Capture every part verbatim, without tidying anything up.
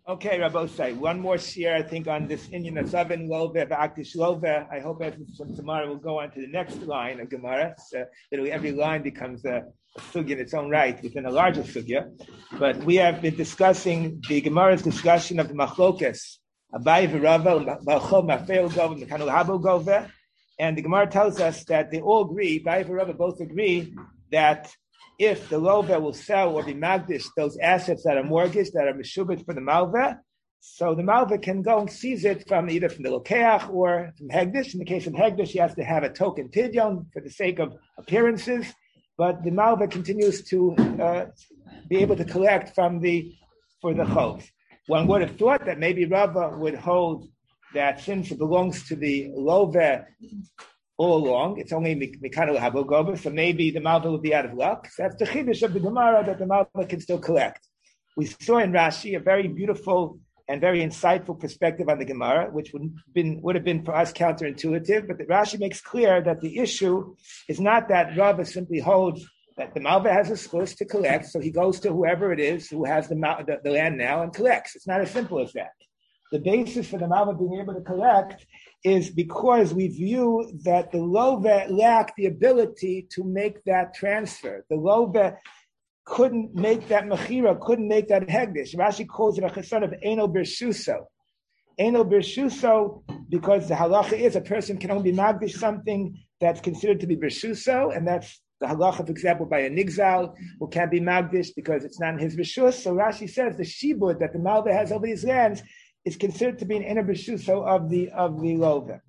Okay, Rabbosai, one more share, I think, on this Indian of Zavin Love, Akdish Love. I hope that from tomorrow we'll go on to the next line of Gemara. So literally every line becomes a, a sugya in its own right within a larger sugya. But we have been discussing the Gemara's discussion of the Machlokas, Abai v'Rava, Balchol Mafeil Gov, Mekanu Habo Gov. And the Gemara tells us that they all agree, Abai v'Rava both agree, that if the Lova will sell or be magdish those assets that are mortgaged, that are meshubit for the Malva, so the Malva can go and seize it from either from the Lokeach or from Hegdish. In the case of Hegdish, he has to have a token pidyon for the sake of appearances, but the Malva continues to uh, be able to collect from the for the Chov. One would have thought that maybe Rava would hold that since it belongs to the Lova all along, it's only Mikano Habogova, so maybe the Malva will be out of luck. So that's the Chiddush of the Gemara, that the Malva can still collect. We saw in Rashi a very beautiful and very insightful perspective on the Gemara, which would, been, would have been for us counterintuitive, but the Rashi makes clear that the issue is not that Rava simply holds that the Malva has a source to collect, so he goes to whoever it is who has the, the, the land now and collects. It's not as simple as that. The basis for the Malva being able to collect is because we view that the Lova lacked the ability to make that transfer. The Lova couldn't make that Mechira, couldn't make that Hegdish. Rashi calls it a chesron of Eno Birshuso. Eno Birshuso, because the halacha is a person can only be Magdish something that's considered to be Birshuso, and that's the halacha, for example, by a Nigzal, who can't be Magdish because it's not in his Rishus. So Rashi says the Shibud that the Malva has over these lands is considered to be an Eno Birshuso of the of the Lova.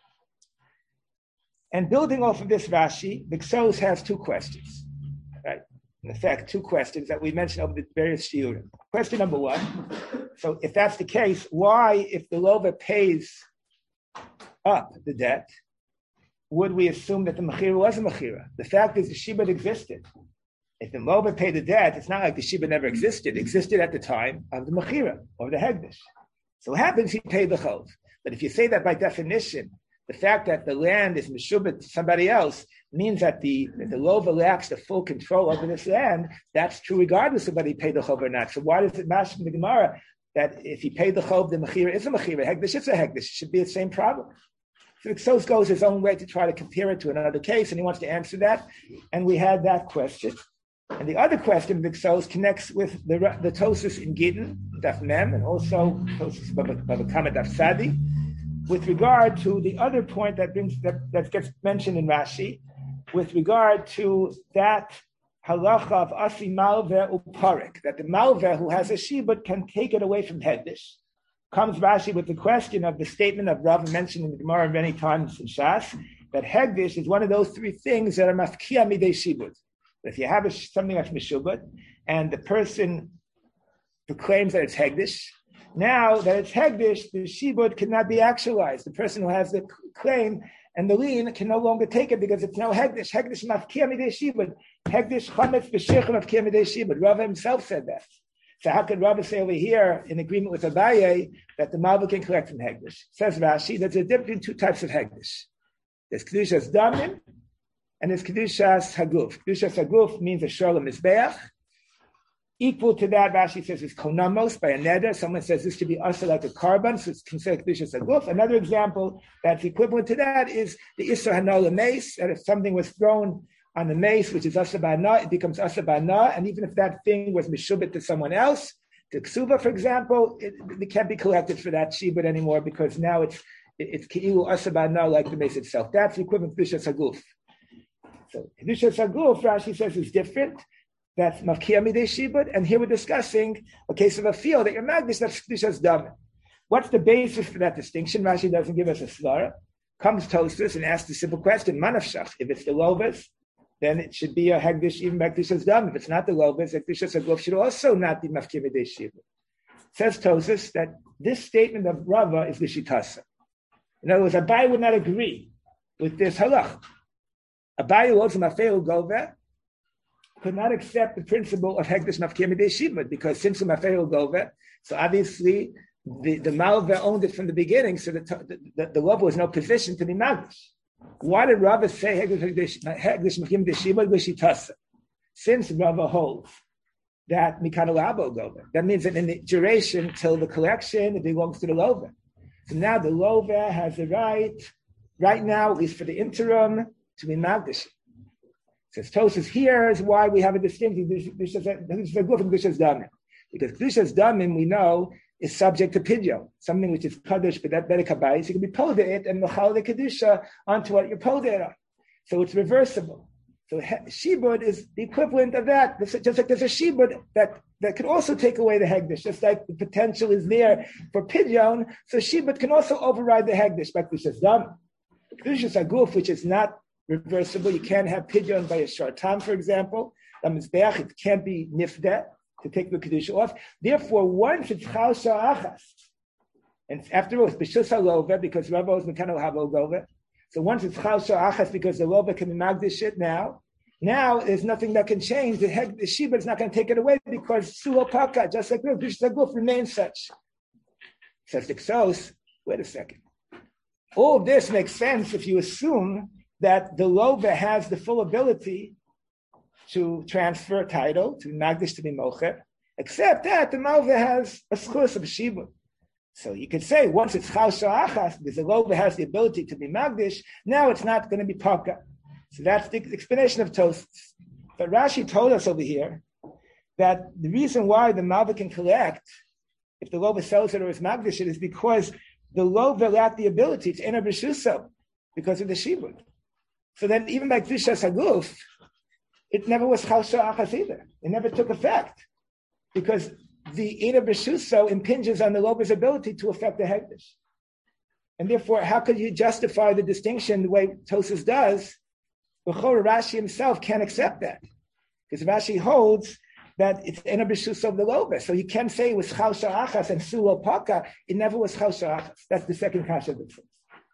And building off of this Rashi, Bixos has two questions, right? In effect, two questions that we mentioned over the various shiurim. Question number one, so if that's the case, why, if the Lova pays up the debt, would we assume that the Mechira was a Mechira? The fact is the Shibud existed. If the Lova paid the debt, it's not like the Shibud never existed. It existed at the time of the Mechira, or the Hegdish. So it happens he paid the Chov. But if you say that by definition, the fact that the land is meshubit to somebody else means that the that the Lova lacks the full control over this land, that's true regardless of whether he paid the Chov or not. So why does it matter in the Gemara that if he paid the Chov, the Mechira is a Mechira, Hegdish is a Hegdish? It should be the same problem. So Sos goes his own way to try to compare it to another case, and he wants to answer that. And we had that question. And the other question, Vixos, connects with the the Tosus in Gittin, Daf Mem, and also Tosus Bava Kama Daf Sadi, with regard to the other point that brings that, that gets mentioned in Rashi, with regard to that halacha of Asi Malveh Uparik, that the Malveh who has a Shibud can take it away from Hegdish. Comes Rashi with the question of the statement of Rav mentioned in the Gemara many times in Shas, that Hegdish is one of those three things that are mafkia midei Shibud. If you have a, something that's meshubot, and the person proclaims that it's hegdish, now that it's hegdish, the shibud cannot be actualized. The person who has the claim and the lien can no longer take it because it's no hegdish. Hegdish mafkia midei shibud. Hegdish chametz b'sheichel mafkia midei shibud. Rava himself said that. So how could Rava say over here, in agreement with Abaye, that the Malva can collect from hegdish? Says Rashi, there's a difference in two types of hegdish. There's kedushas damim, and it's Kedushas Haguf. Kedushas Haguf means a Sholem Mizbeach. Equal to that, Rashi says, is Konamos by a neder. Someone says this should be also like a carbon, so it's considered Kedushas Haguf. Another example that's equivalent to that is the Isser Hanola mace, that if something was thrown on the mace, which is Asa Ba'na, it becomes Asa Ba'na, and even if that thing was Meshubit to someone else, to Ksuva, for example, it, it can't be collected for that Shibud anymore because now it's it's Ki'ilu Asa Ba'na like the mace itself. That's the equivalent of Kedushas Haguf. So Kedushas Haguf, Rashi says, is different. That's Mafkia Midei Shibud. And here we're discussing a case of a field that you're Magdish, that's Kedushas Dam. What's the basis for that distinction? Rashi doesn't give us a svara. Comes Tosfos and asks the simple question, Manafshach, if it's the Lovas, then it should be a Hegdish, even by Kedushas Dam. If it's not the Lovas, Kedushas Haguf should also not be Mafkia Midei Shibud. Says Tosfos that this statement of Rava is the Shitasa. In other words, Abai would not agree with this halach. Abaye was Mafeil Gova could not accept the principle of Hegdish Mafkia Midei Shibud because since the Mafeil Gova, so obviously the, the Malva owned it from the beginning, so the the, the, the Lova was no position to be Magdish. Why did Rava say Hegdish Mafkia Midei Shibud? Since Rava holds that Mikano Labo Gova. That means that in the duration till the collection, it belongs to the Lova. So now the Lova has the right, right now, at least for the interim, to be Magdish. Says Tosas, here is why we have a distinction. Because Kedushas Damim, we know, is subject to Pidyon, something which is Kaddish, but that better Kabbai. So you can be pulled it and Mechal the Kedusha onto what you're pulled it on. So it's reversible. So Shibud is the equivalent of that. Just like there's a Shibud that, that could also take away the Hegdish, just like the potential is there for Pidyon, so Shibud can also override the Hegdish by Kedushas Damim. Kedushas Aguf, which is not reversible, you can't have Pidyon by a short time, for example. It can't be Nifdet to take the Kedusha off. Therefore, once it's Chal Sha'achas, and after all, it's B'shus HaLova, because Rabbo is Mekano Havo Gova. So once it's Chal Sha'achas, because the Lova can be Magdish it now, now there's nothing that can change. The, head, the Shibud is not going to take it away because Sulo Paka, just like this, B'shus HaGuf remains such. Says the Ksos, wait a second. All this makes sense if you assume that the Lova has the full ability to transfer title, to Magdish to be Mocher, except that the Lova has a schus of Shibud. So you could say once it's Chal Sha'achas, because the Lova has the ability to be Magdish, now it's not going to be Paka. So that's the explanation of Tosfos. But Rashi told us over here that the reason why the Malva can collect, if the Lova sells it or is Magdish it, is because the Lova lacked the ability, it's Ena B'Shuso, because of the Shibud. So then even by Kedushas Haguf, it never was Chal Sha'achas either. It never took effect. Because the Ena B'Shuso impinges on the Lova's ability to affect the Hegdish. And therefore, how could you justify the distinction the way Tosas does? B'chor Rashi himself can't accept that. Because Rashi holds that it's Ena B'Shuso of the Lova. So you can't say it was Chal Sha'achas and Sulo Paka. It never was Chal Sha'achas. That's the second kasha difference.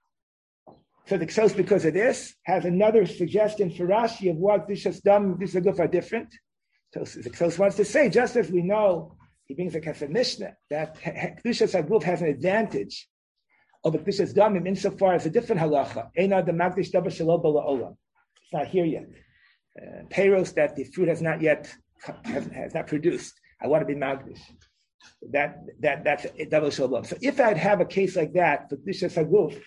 So the Ksos, because of this, has another suggestion for Rashi of what Kedushas Dam and Kedushas Aguf are different. So the Ksos wants to say, just as we know, he brings a Kesef Mishnah, that Kedushas Aguf has an advantage over Kedushas Damim insofar as a different halacha. Eina the Magdish Dabar Shelo Bala Olam. It's not here yet. Uh, Peiros, that the fruit has not yet has, has not produced. I want to be Magdish. That that that's Dabar Shelo Bala. So if I'd have a case like that for Kedushas Aguf,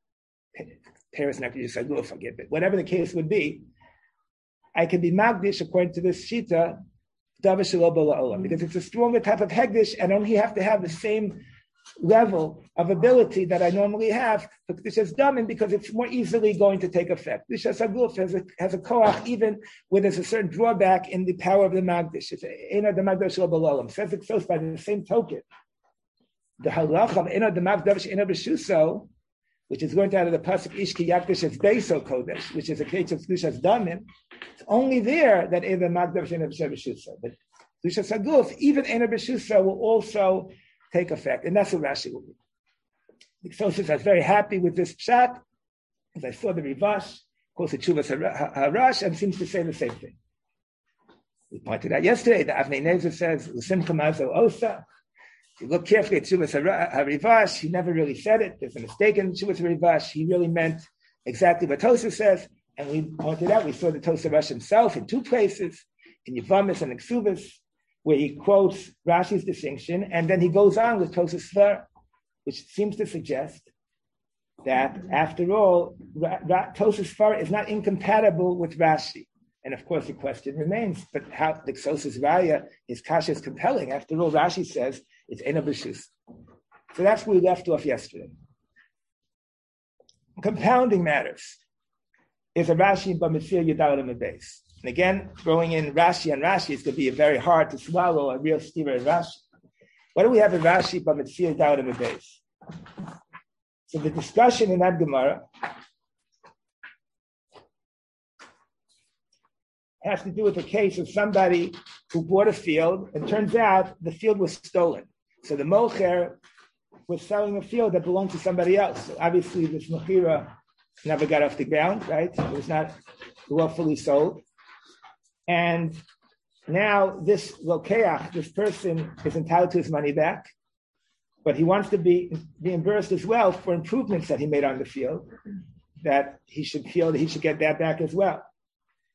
Paris not Kedushas Aguf, I get it. Whatever the case would be, I can be Magdish according to this Shita, Davar Shelo Bala Olam, because it's a stronger type of Hegdish, and only have to have the same level of ability that I normally have for Kedushas Damim, because it's more easily going to take effect. Kedushas Aguf has a has a koach even where there's a certain drawback in the power of the Magdish. It's Ena the Magdish Shelo Bala Olam. Says it so by the same token. The halacha of Ena the Magdish Ena B'Shuso, which is going out of the pasuk Ishki Yakdish as Beiso Kodesh, which is a case of Kedushas Damim. It's only there that Ena Magdish Ena B'Shuso. But Kedushas Aguf, even Ena B'Shuso, will also take effect, and that's what Rashi will be. The Ksos is very happy with this pshat, as I saw the Rivash, quotes the Chuvas Harash, and seems to say the same thing. We pointed out yesterday, the Avnei Nezer says, L'simcha mazo osa. If you look carefully at Chuvas Harivash, he never really said it. There's a mistake in Chuvas Harivash. He really meant exactly what Tosas says, and we pointed out, we saw the Tosas Harash himself in two places, in Yevamis and Ksubis, where he quotes Rashi's distinction, and then he goes on with Tosas Svar, which seems to suggest that, after all, Ra- Ra- Tosas Svar is not incompatible with Rashi. And of course, the question remains, but how the Ksos's Raya, his kasha is compelling. After all, Rashi says it's Ena B'Shus. So that's where we left off yesterday. Compounding matters is a Rashi in Bamitzir Yudal and base. And again, throwing in Rashi and Rashi is going to be very hard to swallow a real stira in Rashi. What do we have in Rashi but Mitzvah Dawud and base? So the discussion in that Gemara has to do with the case of somebody who bought a field, and turns out the field was stolen. So the mocher was selling a field that belonged to somebody else. So obviously, this mechira never got off the ground, right? It was not lawfully sold. And now this lokeach, this person, is entitled to his money back, but he wants to be reimbursed as well for improvements that he made on the field, that he should feel that he should get that back as well.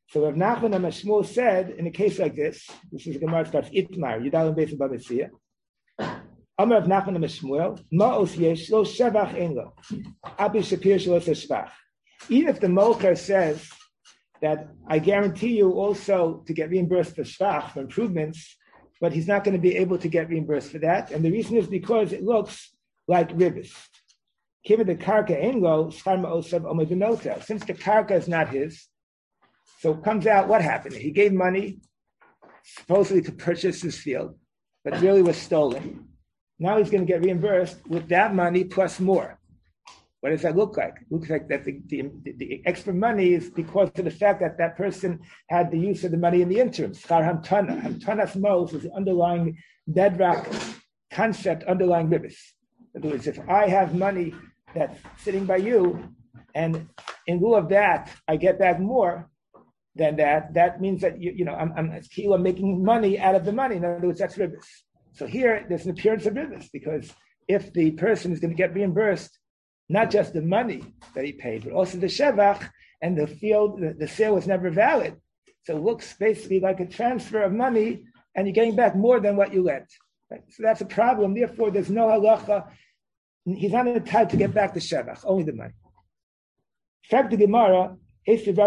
So Rav Nachman and Shmuel said, in a case like this, this is Gemara starts Itmar, Yudal Beis Babasiya. Amar Rav Nachman and Shmuel, Ma'os yesh lo shevach ein lo, Abi Shapir shelo shevach. Even if the Molcher says that I guarantee you also to get reimbursed for shvach, for improvements, but he's not going to be able to get reimbursed for that. And the reason is because it looks like ribis. Given the karka ein lo, schar ma'osav omer b'notel. Since the karka is not his, so it comes out what happened. He gave money supposedly to purchase his field, but really was stolen. Now he's going to get reimbursed with that money plus more. What does that look like? It looks like that the, the, the extra money is because of the fact that that person had the use of the money in the interim. Schar hamtana. Hamtanas mos is the underlying bedrock concept underlying ribis. In other words, if I have money that's sitting by you, and in lieu of that, I get back more than that, that means that, you, you know, I'm, I'm, I'm making money out of the money. In other words, that's ribis. So here, there's an appearance of ribis, because if the person is going to get reimbursed, not just the money that he paid, but also the shevach, and the field, the, the sale was never valid. So it looks basically like a transfer of money, and you're getting back more than what you lent. Right? So that's a problem. Therefore, there's no halacha. He's not entitled to get back the shevach, only the money. Fact the Gemara, there's a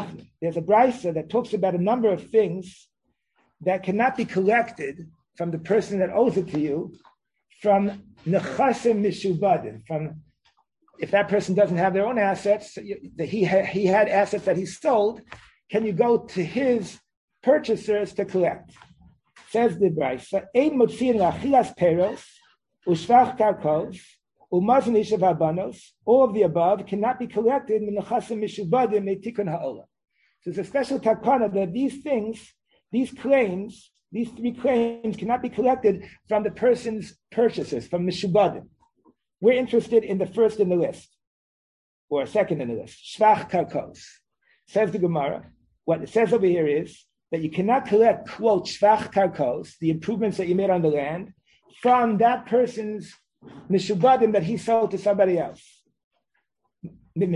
brisa that talks about a number of things that cannot be collected from the person that owes it to you, from nechasim mishubadim, from if that person doesn't have their own assets, he had, he had assets that he sold, can you go to his purchasers to collect? Says the brisa, ein motziin achilas peros ushvach karkos umazon ishav habanos. All of the above cannot be collected min nechasim mishubadim metikun ha'olam. So there's a special takana that these things, these claims, these three claims cannot be collected from the person's purchasers, from mishubadim. We're interested in the first in the list, or second in the list, shvach karkos. Says the Gemara, what it says over here is that you cannot collect, quote, shvach karkos, the improvements that you made on the land, from that person's mishubadim that he sold to somebody else. But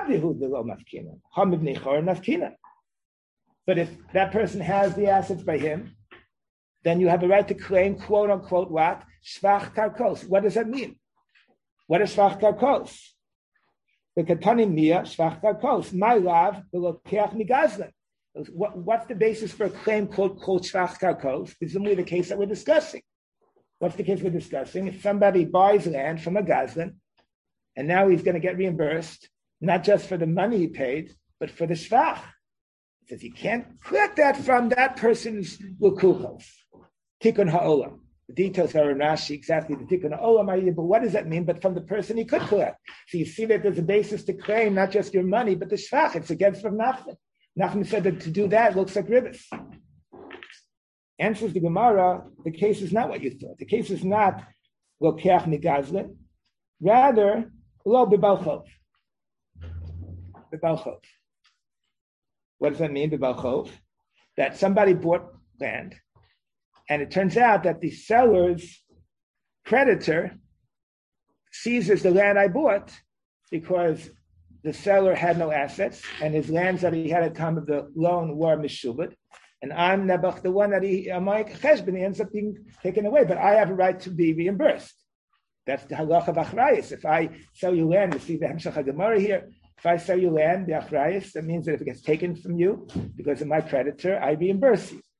if that person has the assets by him, then you have a right to claim, quote unquote, what? Shvach karkos. What does that mean? What is shvach karkos? The katanim mia shvach karkos. My lav v'lokeach migazlan. What, what's the basis for a claim called, called shvach karkos? Presumably the case that we're discussing. What's the case we're discussing? If somebody buys land from a gazlan, and now he's going to get reimbursed, not just for the money he paid, but for the shvach. It says you can't collect that from that person's lukuchos. Tikkun ha'olam. The details are in Rashi, exactly the tikkun ha'olam idea, but what does that mean? But from the person he could collect. So you see that there's a basis to claim not just your money, but the shvach. It's against Rav Nachman. Nachman said that to do that looks like ribis. Answers the Gemara, the case is not what you thought. The case is not lokeach migazlin, rather lo bebalchov. Bebalchov. What does that mean, bebalchov? That somebody bought land, and it turns out that the seller's creditor seizes the land I bought because the seller had no assets, and his lands that he had at the time of the loan were mishubad. And I'm Nebuch, the one that he, my cheshbon, he ends up being taken away, but I have a right to be reimbursed. That's the halacha of achrayis. If I sell you land, you see the Hemshach HaGemara here, if I sell you land, the achrayis, that means that if it gets taken from you because of my creditor, I reimburse you.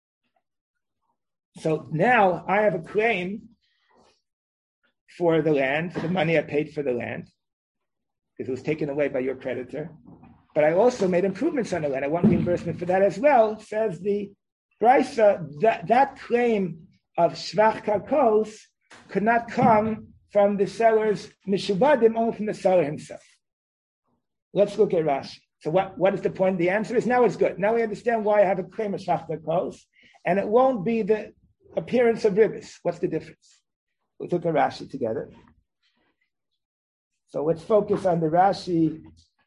So now I have a claim for the land, for the money I paid for the land, because it was taken away by your creditor. But I also made improvements on the land. I want reimbursement for that as well. Says the brisa, that, that claim of shvach karkos could not come from the seller's mishubadim, only from the seller himself. Let's look at Rashi. So what, what is the point? The answer is now it's good. Now we understand why I have a claim of shvach karkos, and it won't be the appearance of ribis. What's the difference? We'll look at Rashi together. So let's focus on the Rashi.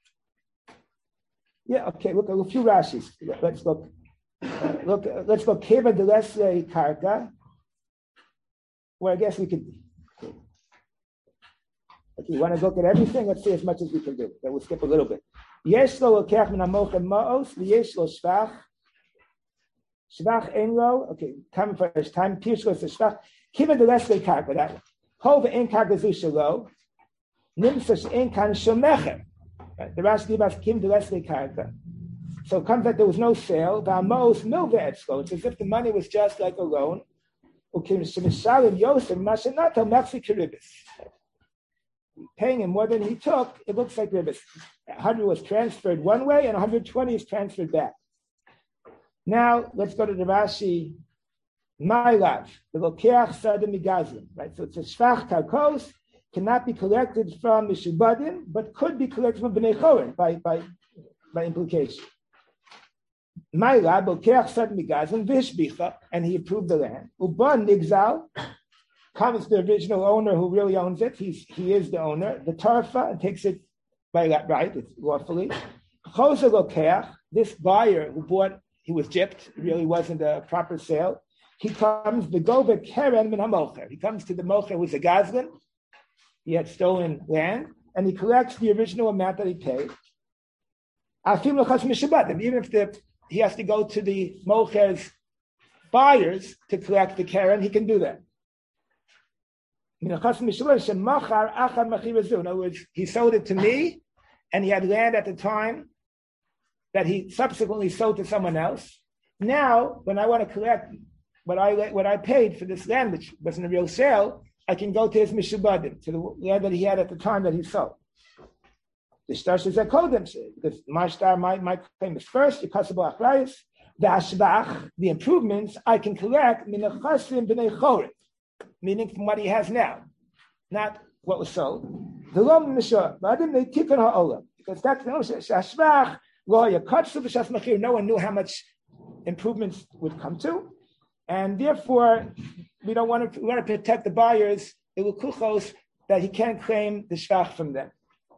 Yeah, okay, look, a few Rashis. Let's look. Uh, look, uh, let's go Keva de Lesle Karka. Well, I guess we could. If you want to look at everything, let's see as much as we can do. Then we'll skip a little bit. Yesh lo lokech min hamocher ma'os, v'yesh lo shvach. Shvach ein lo, okay, time first time, Pirush goes to shvach. Kiva the rest of the karka, that one. Hova ein karka zu shalo, nimsa ein kan shomecher. The Rashi gives kim the rest of the karka. So it comes that there was no sale, v'amos milva etzlo. It's as if the money was just like a loan. Ukim shemishalim yosef mashanato maxi kiribis. Paying him more than he took, it looks like ribis. one hundred was transferred one way and one hundred twenty is transferred back. Now, let's go to the Rashi. My love, the lokeach sadem migazim, right? So it's a shvach karkos, cannot be collected from mishubadim, but could be collected from bnei chorin by, by, by implication. My love, lokeach sadem migazim, vishbicha, and he approved the land. Uban nigzal, comes the original owner who really owns it. He's, he is the owner. The tarfa and takes it by right, it's lawfully. Chose lokeach, this buyer who bought, he was gypped, it really wasn't a proper sale. He comes, the Gova Keren min HaMocher. He comes to the Mocher who's a Gazlan. He had stolen land, and he collects the original amount that he paid. Even if the, he has to go to the Mocher's buyers to collect the Keren, he can do that. In other words, he sold it to me, and he had land at the time that he subsequently sold to someone else. Now, when I want to collect what I what I paid for this land, which wasn't a real sale, I can go to his mishubadim, to the land that he had at the time that he sold. The shtar says I called them because my shtar, my, my claim is first, yikasabah achrayis, the ashbach, the improvements I can collect minachasim b'nei chorin, meaning from what he has now, not what was sold. The lo mishah, b'adim they tikkun ha'olam, because that's the ashbach lo yakatsu b'shas machir. No one knew how much improvements would come to. And therefore, we don't want to, we want to protect the buyers, the lukuchos, that he can't claim the shvach from them.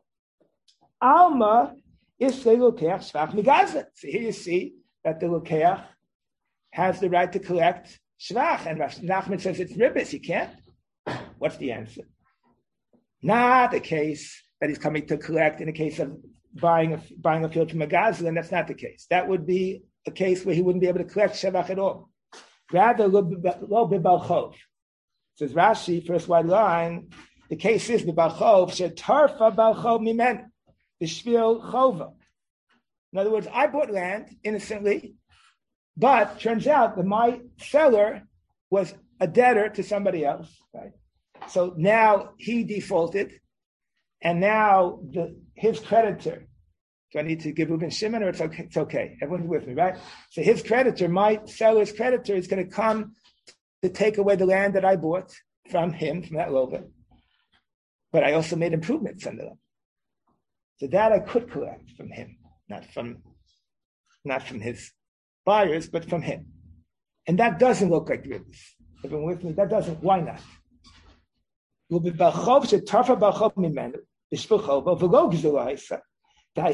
Alma is the lukeach shvach migazet. So here you see that the lukeach has the right to collect shvach, and Nachman says it's ribis, he can't. What's the answer? Not the case that he's coming to collect in the case of buying a, buying a field from a gazlan, that's not the case. That would be a case where he wouldn't be able to collect shvach at all. Rather, lo b'bal chov. Says Rashi, first white line, the case is b'bal chov, shetarfa bal chov mimen, b'shvil chova. In other words, I bought land innocently, but turns out that my seller was a debtor to somebody else, right? So now he defaulted, and now the, his creditor, do I need to give Reuben Shimon, or it's okay? It's okay. Everyone's with me, right? So his creditor, my seller's creditor, is going to come to take away the land that I bought from him, from that lover. But I also made improvements under them. So that I could collect from him, not from, not from his buyers, but from him. And that doesn't look like ribs. Everyone with me? That doesn't. Why not? Then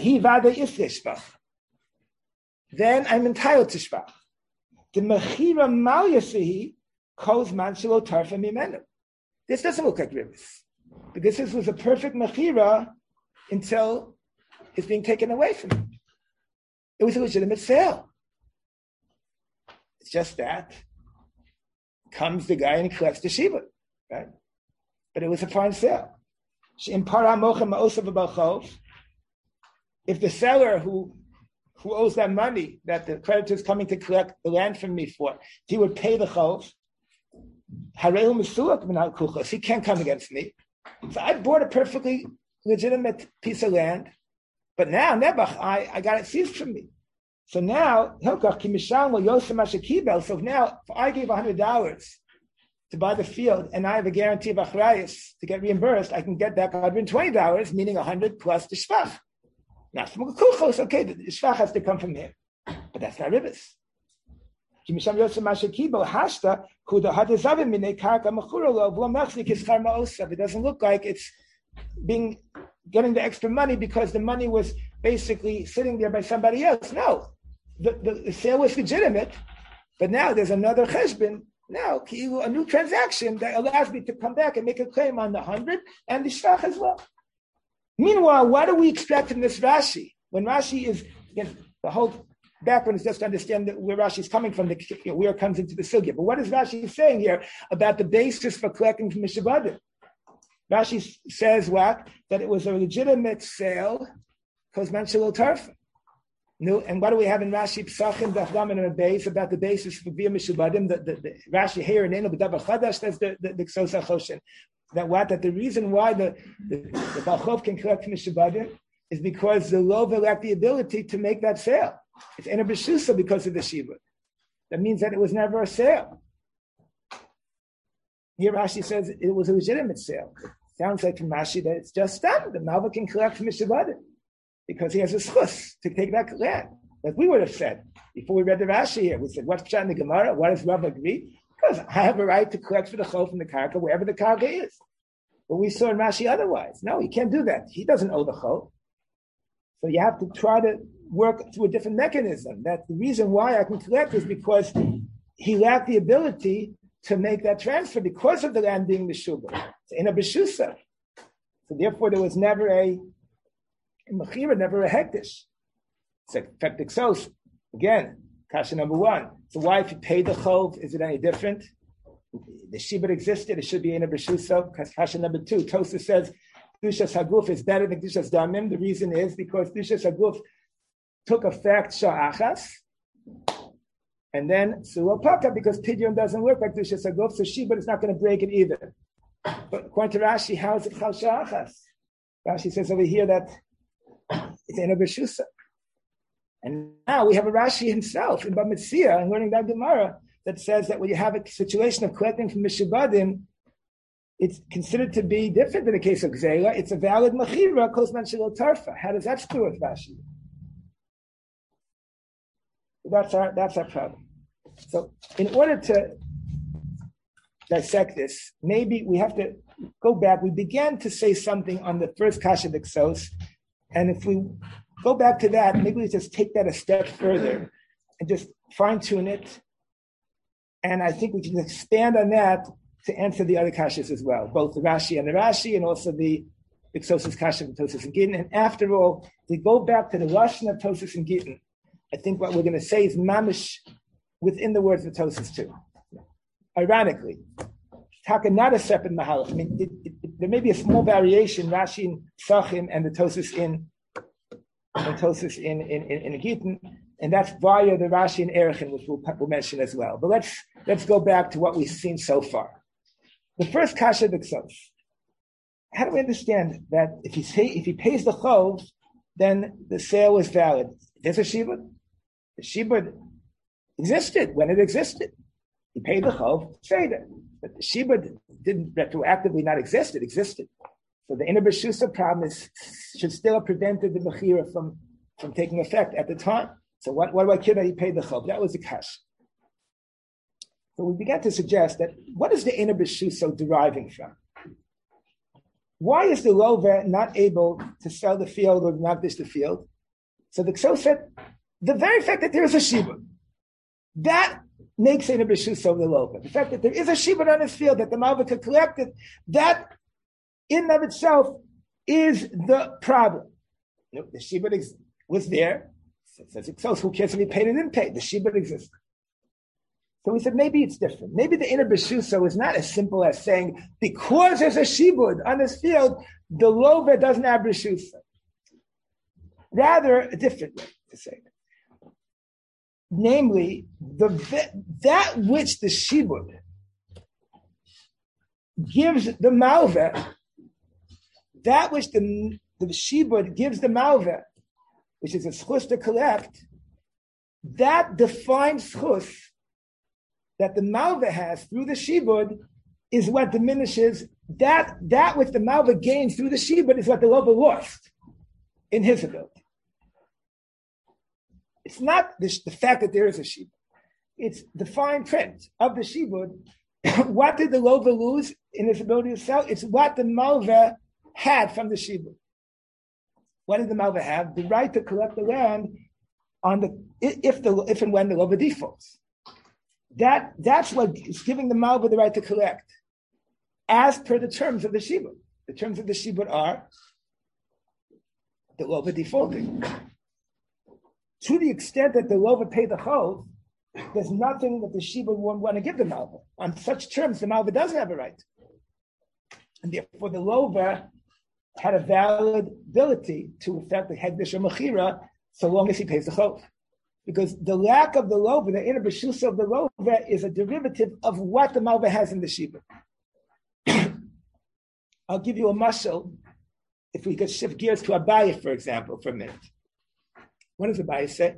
I'm entitled to shvach. The mechira mal yasihi calls man shelo tarfa mimenu. This doesn't look like ribis, because this was a perfect mechira until it's being taken away from him. It was a legitimate sale. It's just that comes the guy and he collects the shiva, right? But it was a fine sale. In para mochem ma'osav b'balchov. If the seller who who owes that money that the creditor is coming to collect the land from me for, he would pay the chov, he can't come against me. So I bought a perfectly legitimate piece of land, but now Nebuch, I, I got it seized from me. So now, so now if I gave one hundred dollars to buy the field and I have a guarantee of achrayus to get reimbursed, I can get back one hundred twenty dollars, meaning one hundred plus the shvach. Not from Kuchos, okay, the shvach has to come from him. But that's not ribis. It doesn't look like it's being getting the extra money because the money was basically sitting there by somebody else. No. The, the, the sale was legitimate, but now there's another cheshbon, now a new transaction that allows me to come back and make a claim on the hundred and the shvach as well. Meanwhile, what do we expect from this Rashi? When Rashi is, again, the whole background is just to understand that where Rashi is coming from, the, you know, where it comes into the sugya. But what is Rashi saying here about the basis for collecting from Mishabadim? Rashi says what? That it was a legitimate sale because Manshalo Tarfa. No, and what do we have in Rashi Psachim Dafdam and base about the basis for Via Mishabadim? The, the, the Rashi here in Eno B'Davar Chadash, that's the the, the Ksos HaChoshen. That what? That the reason why the the, the Balchov can collect from Mishabadim is because the Lova lacked the ability to make that sale. It's Eno B'Shusa because of the Shibud. That means that it was never a sale. Here Rashi says it was a legitimate sale. It sounds like from Rashi that it's just done. The Malva can collect from Mishabadim because he has a schus to take that land. Like we would have said before we read the Rashi here. We said, what's Pshat in the Gemara? What does Rav agree? Because I have a right to collect for the chol from the karka wherever the karka is. But we saw in Rashi otherwise. No, he can't do that. He doesn't owe the chol. So you have to try to work through a different mechanism. That the reason why I can collect is because he lacked the ability to make that transfer because of the land being Meshubah. It's in a Beshusa. So therefore there was never a Mechira, never a hektish. It's like Fektik Sos. Again, kasha number one. So why, if you pay the chov, is it any different? The shibud existed, it should be in a Beshusa. Kasha number two, Tosa says, Dushas Haguf is better than Dushas Damim. The reason is because Dushas Haguf took effect Sha'achas, and then Sulopaka, because Pidyon doesn't work like Dushas Haguf, so shibud is not going to break it either. But according to Rashi, how is it Chal Sha'achas? Rashi says over here that it's in a Beshusa. And now we have a Rashi himself in Bamitzia and learning that Gemara that says that when you have a situation of collecting from Mishabadim, it's considered to be different than the case of Gzeila. It's a valid Mechira, Kosman Shelo Tarfa. How does that screw with Rashi? That's our, that's our problem. So in order to dissect this, maybe we have to go back. We began to say something on the first Kasha Diksos, and if we go back to that, maybe we just take that a step further and just fine-tune it. And I think we can expand on that to answer the other kashas as well, both the Rashi and the Rashi, and also the Iksosis Kasha and Tosis and Gittin. And after all, we go back to the Lashon of Tosis and Gittin. I think what we're going to say is mamish within the words of Tosis too. Ironically, Taka not a separate mahal. I mean, it, it, it, there may be a small variation, Rashi in Sachim and the Tosis in and Tosis in in in, in Gittin, and that's via the Rashi and Erechin, which we'll, we'll mention as well. But let's let's go back to what we've seen so far. The first kasha d'ksos. How do we understand that if he say, if he pays the chov, then the sale is valid? There's a shibud. The shibud existed when it existed. He paid the chov, say that. But the shibud didn't retroactively not exist, it existed. So the inner Beshusa problem is, should still have prevented the Mechira from, from taking effect at the time. So what, what do I care that he paid the chov? That was the kash. So we began to suggest that what is the inner Beshusa deriving from? Why is the Lova not able to sell the field or not dish the field? So the Ksos said, the very fact that there is a shibud, that makes it a Beshusa of the Lova. The fact that there is a shibud on his field, that the Malva could collect it, that in and of itself is the problem. You know, the shibud ex- was there. So it says Ksos, who cares if he paid or didn't pay? The shibud exists. So we said, maybe it's different. Maybe the inner Beshusa is not as simple as saying, because there's a shibud on this field, the Lova doesn't have Beshusa. Rather, a different way to say it. Namely, the that which the shibud gives the malva, that which the, the shibud gives the malva, which is a schus to collect, that defines schus that the malva has through the shibud is what diminishes that that which the malva gains through the shibud is what the lova lost in his ability. It's not the, the fact that there is a shibud. It's the fine print of the shibud. What did the lova lose in his ability to sell? It's what the malva had from the shibud. What did the malva have? The right to collect the land on the if the if and when the lova defaults. That, that's what is giving the Malva the right to collect, as per the terms of the shibud. The terms of the shibud are the Lova defaulting. To the extent that the lover paid the chov, there's nothing that the Shiba would want to give the Malva. On such terms, the Malva doesn't have a right. And therefore, the lover had a valid ability to affect the Hegdish or Mechira so long as he pays the chov. Because the lack of the lover, the inner Beshusa of the lover, is a derivative of what the Malva has in the Shiba. I'll give you a mashal. If we could shift gears to Abaye, for example, for a minute. What does Abaye say?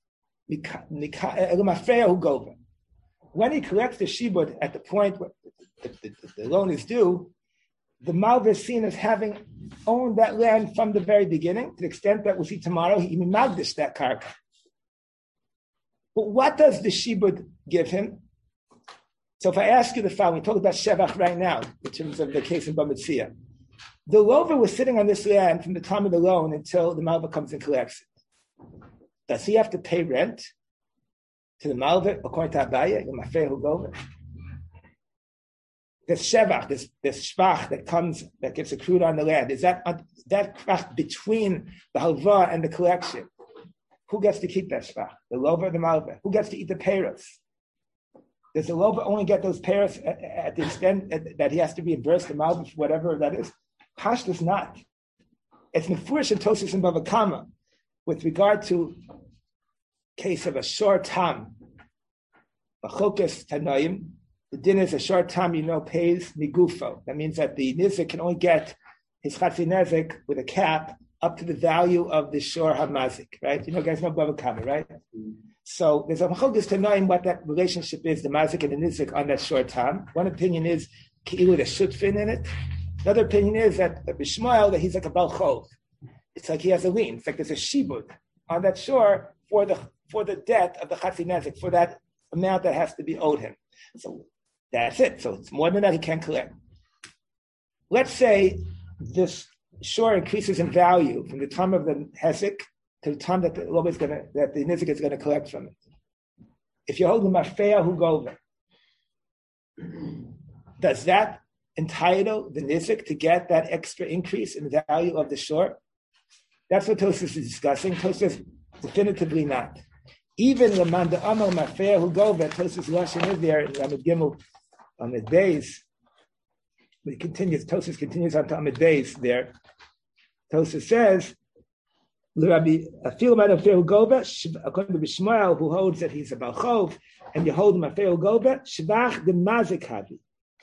When he collects the shibud at the point where the, the, the, the loan is due, the Malva is seen as having owned that land from the very beginning, to the extent that we'll see tomorrow, he magdish that karka. But what does the shibud give him? So if I ask you the following, we talk about Shevach right now, in terms of the case in Bamitzia. The lover was sitting on this land from the time of the loan until the Malva comes and collects it. Does he have to pay rent to the Malva according to Abaye, the Mafeh who go over? This Shevach, this this Shvach that comes, that gets accrued on the land, is that that Shvach between the Halva and the collection? Who gets to keep that Shvach? The lover or the Malva? Who gets to eat the peiros? Does the lover only get those peiros at, at the extent that he has to reimburse the Malva for whatever that is? Pash does not. It's Mefurish and Tosis and Bava Kama with regard to case of a short time. B'chokas Tanoim, the din is a short time, you know, pays migufo. That means that the nizik can only get his chatzi nezik with a cap up to the value of the shor hamazik, right? You know, guys know Bava Kama, right? Mm-hmm. So there's a machogas Tanoim what that relationship is, the mazik and the nizik on that short time. One opinion is ki'ilu the shutfin in it. Another opinion is that Bishmael, that he's like a balchov. It's like he has a lien. It's like there's a shibud on that shore for the for the debt of the chatzi nezik, for that amount that has to be owed him. So that's it. So it's more than that he can't collect. Let's say this shore increases in value from the time of the hesek to the time that the lobe is gonna that the nizik is going to collect from it. If you hold the mafea who go over, does that entitle the nizik to get that extra increase in the value of the shore? That's what Tosfos is discussing. Tosfos definitively not. Even the Manda Amal Mafea who go over, Tosfos Lashon is there in Amid Gimel on the days. But it continues, Tosfos continues on to Amid Beis there. Tosfos says, Rabbi Afil Mafea who go over, according to Bishmael, who holds that he's a Balchov, and you hold Mafea who go over, Shvach the Mazik Havi.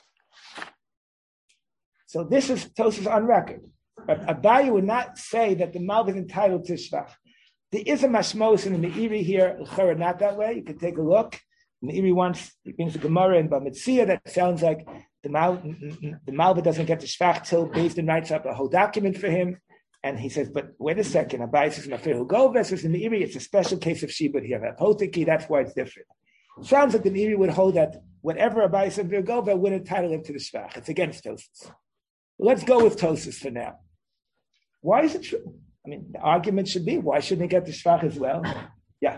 So this is Tosfos on record. But Abaye would not say that the Malva is entitled to Shvach. There is a mashmos in the Meiri here, not that way. You can take a look. Meiri once brings the Gemara in Bamitzia that sounds like the Malva, the Malva doesn't get the Shvach till Beis Din writes up a whole document for him. And he says, but wait a second, Abaye says, Mafeh Gova says in the Meiri, it's a special case of Shibud here. Hotiki, that's why it's different. It sounds like the Meiri would hold that whatever Abaye says Mafeh Gova would entitle him to the Shvach. It's against Tosfos. Let's go with Tosfos for now. Why is it true? I mean, the argument should be, why shouldn't he get the Shvach as well? Yeah.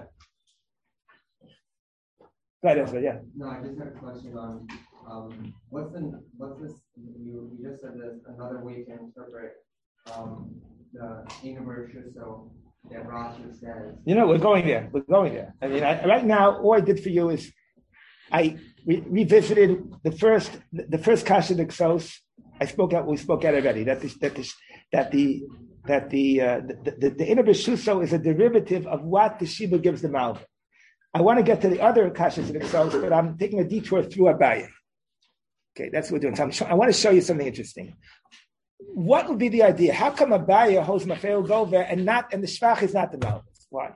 Go ahead, Ezra, yeah. No, I just had a question on um, what's the, what's this, you, you just said there's another way to interpret um, the universe, so that Rashi says. You know, we're going there. We're going there. I mean, I, right now, all I did for you is I re- revisited the first, the first Kasha Dixos. I spoke out. We spoke out already. That the that the that the that the uh, the, the, the inner beshuso is a derivative of what the Shiba gives the Malva. I want to get to the other kashas of themselves, but I'm taking a detour through Abaye. Okay, that's what we're doing. So I'm show, I want to show you something interesting. What would be the idea? How come Abaye holds Mafeo Gova and not and the Shvach is not the Malva? Why?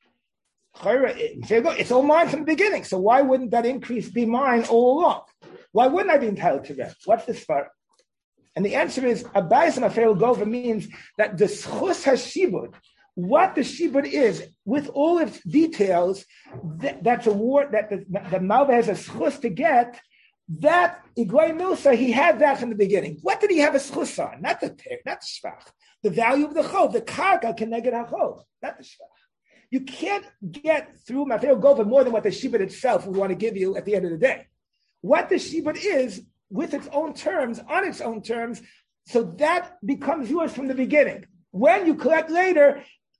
It's all mine from the beginning. So why wouldn't that increase be mine all along? Why wouldn't I be entitled to that? What's the svara? And the answer is, Abayis Mafeo Gova means that the schus hashibud, what the shibud is, with all its details, that, that's a word that the, the Malva has a schus to get, that Igoi Milsa, he had that from the beginning. What did he have a schus on? Not the not the shvach. The value of the chov, the karka keneged hachov, not the shvach. You can't get through Mafeo Gova more than what the shibud itself would want to give you at the end of the day. What the shibud is, with its own terms, on its own terms, so that becomes yours from the beginning. When you collect later,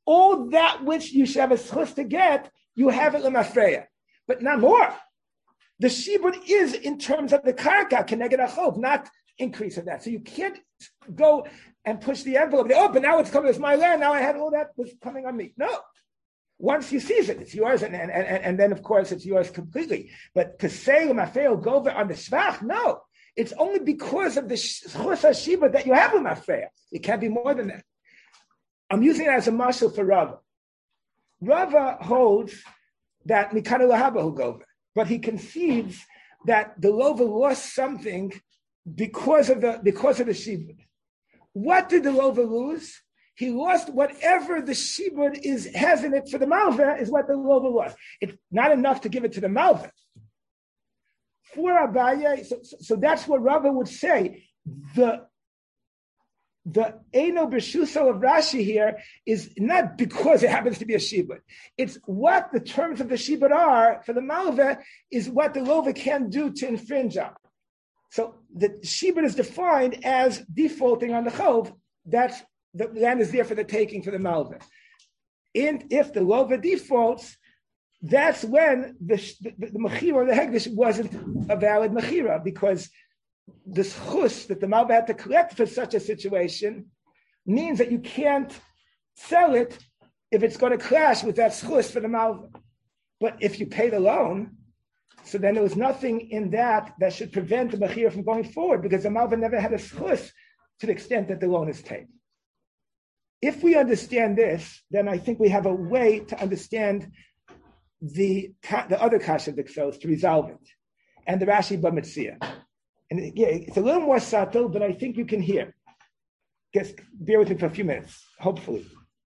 all that which you should have a schus to get, you have it lemafreya, but not more. The shibud is in terms of the karka, keneged achov, not increase of that. So you can't go and push the envelope. Oh, but now it's coming, it's my land, now I had all that was coming on me. No. Once you seize it, it's yours, and, and, and, and then, of course, it's yours completely. But to say lemafreya go over on the shvach, no. It's only because of the schus hashibud that you have lemafreya. It can't be more than that. I'm using it as a marshal for Rava. Rava holds that mikanu lahaba will go over. But he concedes that the Lova lost something because of the because of the shibud. What did the Lova lose? He lost whatever the shibud is has in it for the malva is what the Lova lost. It's not enough to give it to the malva. For Abaye, so, so, so that's what Rava would say. The The Eino B'Shuso of Rashi here is not because it happens to be a shibud. It's what the terms of the shibud are for the malva is what the lova can do to infringe on. So the shibud is defined as defaulting on the chov. That's the land is there for the taking for the malva. And if the lova defaults, that's when the the, the mechira or the hegdish wasn't a valid mechira because the schus that the malva had to collect for such a situation means that you can't sell it if it's going to clash with that schus for the malva. But if you pay the loan, so then there was nothing in that that should prevent the mechira from going forward because the malva never had a schus to the extent that the loan is paid. If we understand this, then I think we have a way to understand the the other kasha diksos to resolve it, and the Rashi Bamitzia. And yeah, it's a little more subtle, but I think you can hear. Just bear with me for a few minutes, hopefully.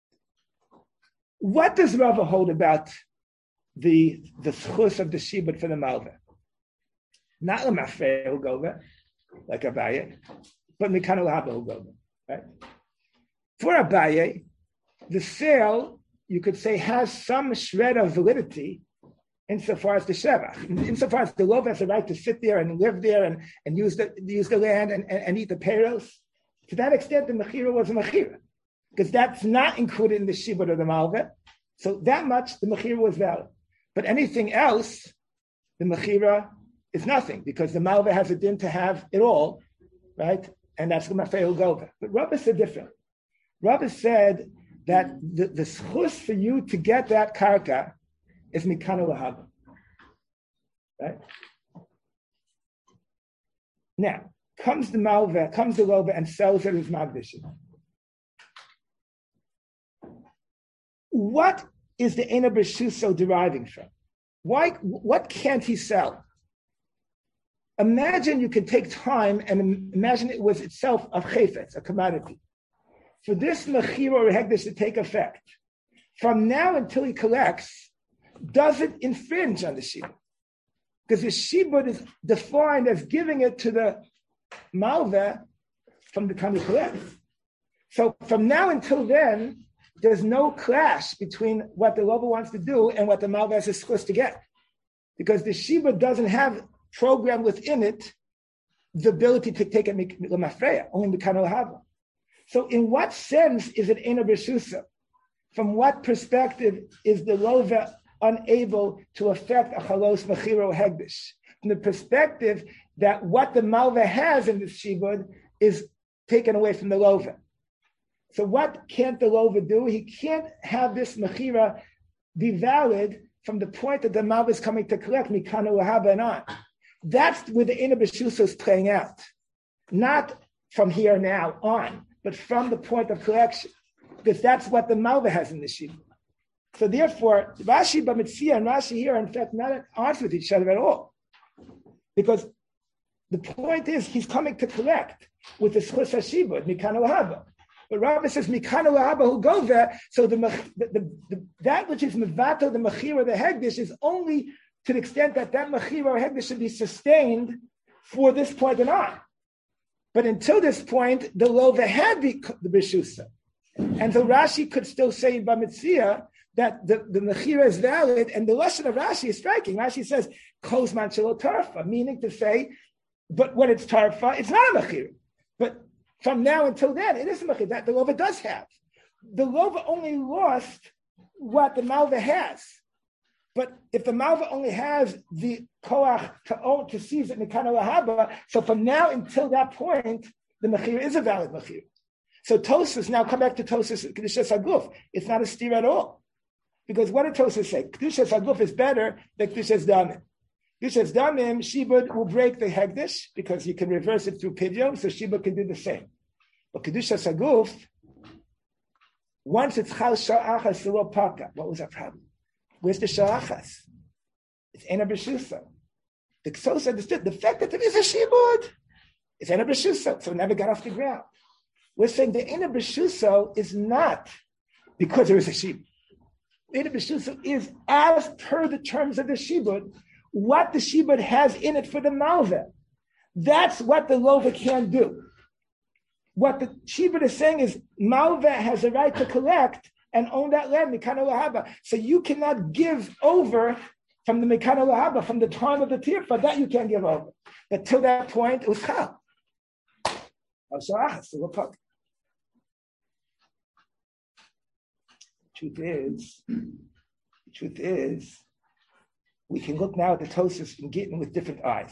What does Rava hold about the the schus of the shibud for the malva? Not lemafreya who go there, like Abaye, but mikanu lahaba who go there, right? For Abaye, the sale, you could say, has some shred of validity insofar as the shevach, insofar as the lova has the right to sit there and live there and, and use the use the land and, and, and eat the peros. To that extent, the mechira was a mechira, because that's not included in the shibud of the malva. So that much, the mechira was valid. But anything else, the mechira is nothing, because the malva has a din to have it all, right? And that's the mafeil gova. But Rava said different. Rava said that the, the schus for you to get that karka is mikanu lahaba, right? Now comes the malva, comes the lova, and sells it as magdishim. What is the Eino B'Shuso deriving from? Why? What can't he sell? Imagine you could take time and imagine it was itself a chayfetz, a commodity. For this mechira or hegdish to take effect, from now until he collects, doesn't infringe on the shibud, because the shibud is defined as giving it to the malva from the time he collects. So from now until then, there's no clash between what the lova wants to do and what the malva is supposed to get, because the shibud doesn't have programmed within it the ability to take it lemafreya, only mikanu lahaba. So in what sense is it Eino B'Shuso? From what perspective is the lova unable to affect a chalos mechira or hegdish? From the perspective that what the malva has in the shibud is taken away from the lova. So what can't the lova do? He can't have this mechira be valid from the point that the malva is coming to collect mikanu lahaba and on. That's where the Eino B'Shuso is playing out. Not from here now on, but from the point of collection, because that's what the malva has in the shibud. So therefore, Rashi Bamitzia and Rashi here are in fact not at odds with each other at all, because the point is he's coming to collect with the schus hashibud mikanu lahaba. But Rava says mikanu lahaba who go there. So the, the, the, the that which is mevato the mechira the hegdish is only to the extent that that mechira or hegdish should be sustained for this point and on. But until this point, the lova had the, the B'Shuso. And so Rashi could still say in Bamitzia that the, the mechira is valid, and the lesson of Rashi is striking. Rashi says, Kozman shelo tarfa, meaning to say, but when it's tarfa, it's not a mechira. But from now until then, it is a mechira that the lova does have. the lova only lost what the malva has. But if the malva only has the koach to own, to seize it mikana lahaba, so from now until that point, the mechir is a valid mechir. So Tosfos, now come back to Tosfos Kedushas Haguf. It's not a steer at all. Because what did Tosfos say? Kedushas Haguf is better than Kedushas Damim. Kedushas Damim, Shibud will break the Hegdish because you can reverse it through Pidyon, so Shibud can do the same. But Kedushas Haguf, once it's Chal Sha'achas Silo Paka, what was our problem? Where's the Sha'achas? It's Ena B'Shusa. The Ksos understood the fact that there is a Shibud. It's Ena B'Shusa, so it never got off the ground. We're saying the Ena B'Shusa is not because there is a Shibud. The Ena B'Shusa is as per the terms of the Shibud, what the Shibud has in it for the Malva. That's what the Lova can do. What the Shibud is saying is Malva has a right to collect and own that land, Mikana Lahaba. So you cannot give over from the Mikana Lahaba, from the time of the Tirfa, that you can't give over. But till that point, it was Chal. Truth is, truth is, we can look now at the Tosfos and Gittin with different eyes.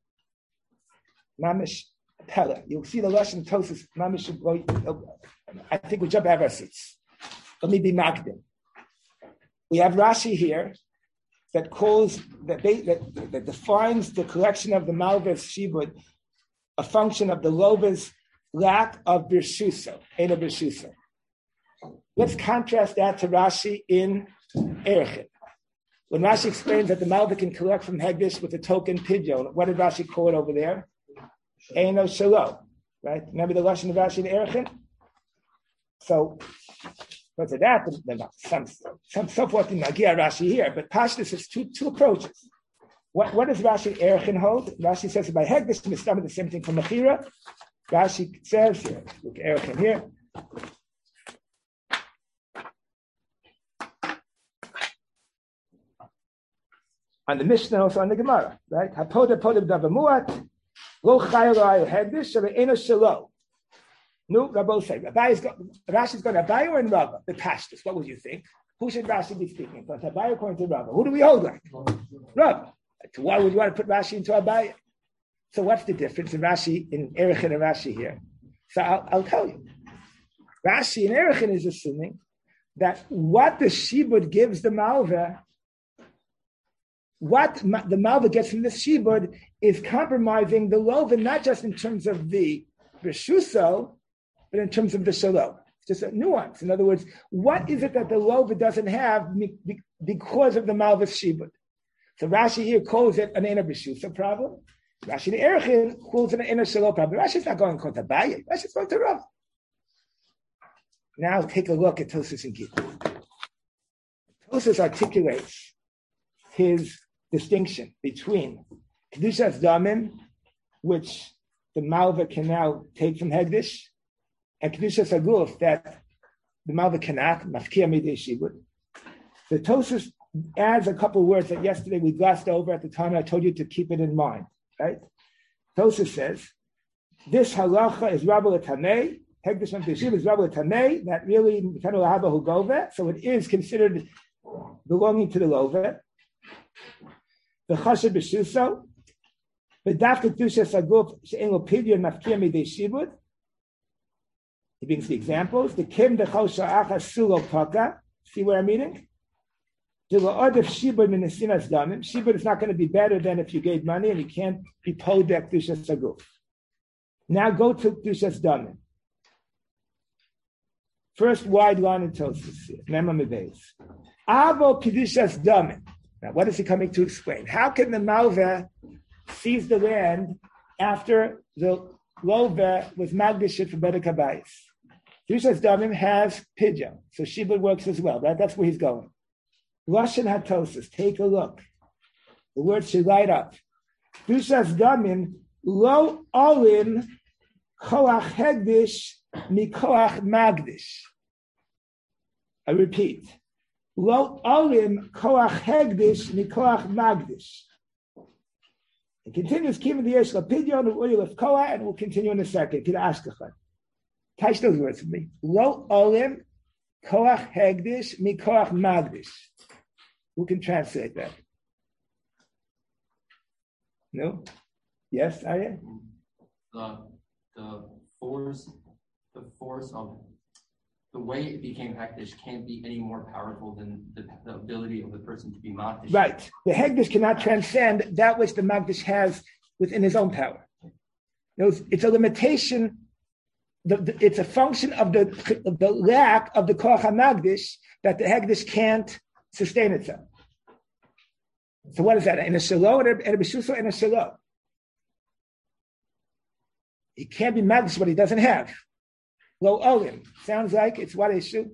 Mamish Pella. You'll see the Lashon Tosfos. Mamish. I think we jump out of our seats. Let me be Magdim. We have Rashi here that calls that, they, that that defines the collection of the Malva's Shibud a function of the Lova's lack of Birshusa, Ena Birshusa. Let's contrast that to Rashi in Erechim. When Rashi explains that the Malva can collect from Hegdish with a token pidyon, what did Rashi call it over there? Eno Shalo, right? Remember the Lashon of Rashi in Erechim? So, because of that, some some so forth in Nagia Rashi here, but Pashtus is two two approaches. What what does Rashi Erechim hold? Rashi says by Hegdish to Mistam the same thing from Mechira. Rashi says here, look Erechim here. On the Mishnah, also on the Gemara, right? Hapoda podem davamuat lo chayla Hegdish or eno shelo. No, Rabbi say, Rashi's going to Abaye or in Rabba? The Pashtus. What would you think? Who should Rashi be speaking? Because Abaye according to Rabba. Who do we hold like? Rabba. Why would you want to put Rashi into Abaye? So what's the difference in Rashi, in Erechim and Rashi here? So I'll, I'll tell you. Rashi in Erechim is assuming that what the Shibud gives the Malva, what the Malva gets from the Shibud is compromising the Lova, not just in terms of the Rishuso, but in terms of the shalom. It's just a nuance. In other words, what is it that the Lova doesn't have because of the Malva's Shibud? So Rashi here calls it an Ena B'Shusa problem. Rashi in Erechim calls it an Ena Shalom problem. Rashi's not going to Abaye. Rashi's going to Rav. Now take a look at Tosfos and Gittin. Tosfos articulates his distinction between Kedushas Damim, which the Malva can now take from Hegdish, and Kedushas Haguf that the Malva cannot, Mafkia Midei Shibud. The Tosfos adds a couple of words that yesterday we glossed over at the time, and I told you to keep it in mind, right? Tosfos says, this halacha is Rabba L'Tamei, Hegdish Mafkia Shibud is Rabba L'Tamei, that really, Mikano Lahaba Hugove, so it is considered belonging to the Love. The Chashed B'Shuso, the Dafka Kedushas Haguf, She'en Lo Pidyon Mafkia Midei Shibud. He brings the examples. The Kim the Chol Sha'achas Sulo Paka. See where I'm meaning? The La'odef Shibud Min Nesinas Damim. Shibud is not going to be better than if you gave money, and you can't be podek Kedushas Haguf. Now go to Kedushas Damim. First wide line in Tosfos. Mema Mebeis. Avo Kedushas Damim. Now, what is he coming to explain? How can the Malva seize the land after the Lova was Magdashit for Bedek Habayis? Kedushas Damim has Pidyon, so Shibud works as well, right? That's where he's going. Lashon HaTosfos, take a look. The words should light up. Kedushas Damim, lo olim koach hegdish mikoach magdish. I repeat. Lo olim koach hegdish mikoach magdish. It continues, Kim the Yesh Lapidyon, the oil of Koah, and we'll continue in a second. Kida Ashkachan. Catch those words for me. Lo olim koach hegdish mi koach magdish. Who can translate that? No? Yes, Arya? The the force the force of the way it became hektish can't be any more powerful than the, the ability of the person to be magdish. Right. The hegdish cannot transcend that which the magdish has within his own power. It's a limitation. The, the, it's a function of the, of the lack of the koach hamagdish that the hegdish can't sustain itself. So what is that? In a shalom and a b'shuso and a shalom. He can't be magdish what he doesn't have. Lo olim. Sounds like it's what it should.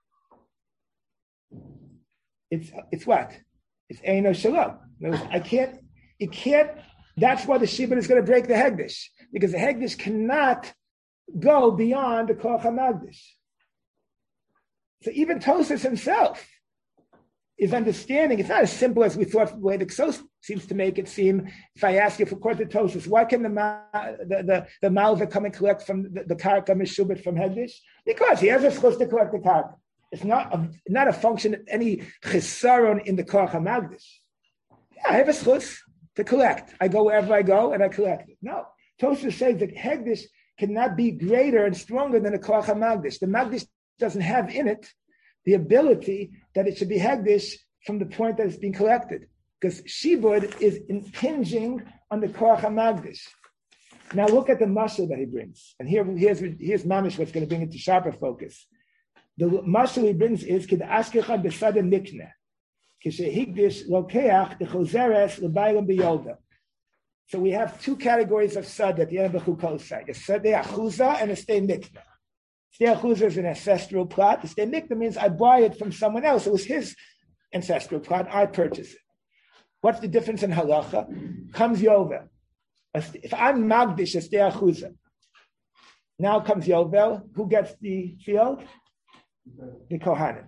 It's it's what? It's ein shalom. I can't, it can't, that's why the shibud is going to break the hegdish. Because the hegdish cannot go beyond the koach hamagdish. So even Tosas himself is understanding. It's not as simple as we thought. The way the Ksos seems to make it seem. If I ask you, for according to Tosas, why can the the the, the malva come and collect from the, the karka mishubit from hegdish? Because he has a schus to collect the karka. It's not a, not a function of any chesaron in the koach hamagdish. Yeah, I have a schus to collect. I go wherever I go and I collect it. No. Tosfos says that hegdish cannot be greater and stronger than a koach hamagdish. The magdish doesn't have in it the ability that it should be hegdish from the point that it's being collected, because shibud is impinging on the koach hamagdish. Now look at the mashal that he brings, and here here's here's mamish what's going to bring it to sharper focus. The mashal he brings is kid askecha besada mikne, kishehigdish lokeach the chozeres lebaylam biyolda. So we have two categories of sad at the end of the Chukosai. A sadeh achuza and a stay mikna. Stay achuza is an ancestral plot. The stay mikna means I buy it from someone else. It was his ancestral plot. I purchase it. What's the difference in halacha? Comes Yovel. If I'm magdish a stay achuza, now comes Yovel. Who gets the field? The Kohanim.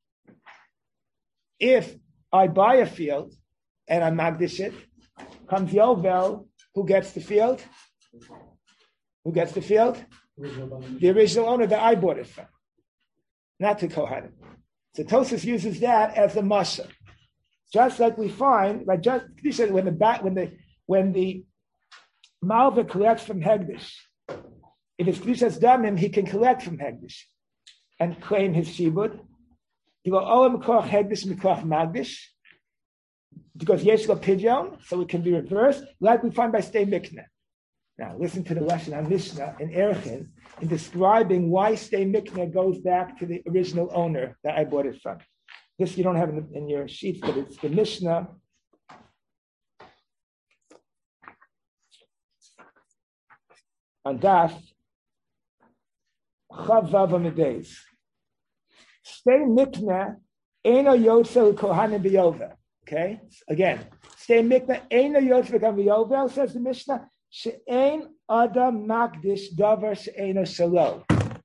If I buy a field and I magdish it, comes Yovel, who gets the field? Who gets the field? The original owner that I bought it from, not the Kohanim. So Tosfos uses that as a masha, just like we find, like just when the back, when the when the malva collects from hegdish, if it's klishas damim, he can collect from hegdish and claim his shibud. He will olam koach hegdish mikoach magdish. Because Yeshua pidyon, so it can be reversed, like we find by Stay Mikna. Now, listen to the lesson on Mishnah in Erchin in describing why Stay Mikna goes back to the original owner that I bought it from. This you don't have in, the, in your sheets, but it's the Mishnah. On Daf Chav Vav Amideis. Stay Mikna Eino Yotzel Kohanim B'Yovel. Okay, again, stay mikna eina yotzvik aviyovel, says the Mishnah. She'ein adam makdish davar she'eina shalo.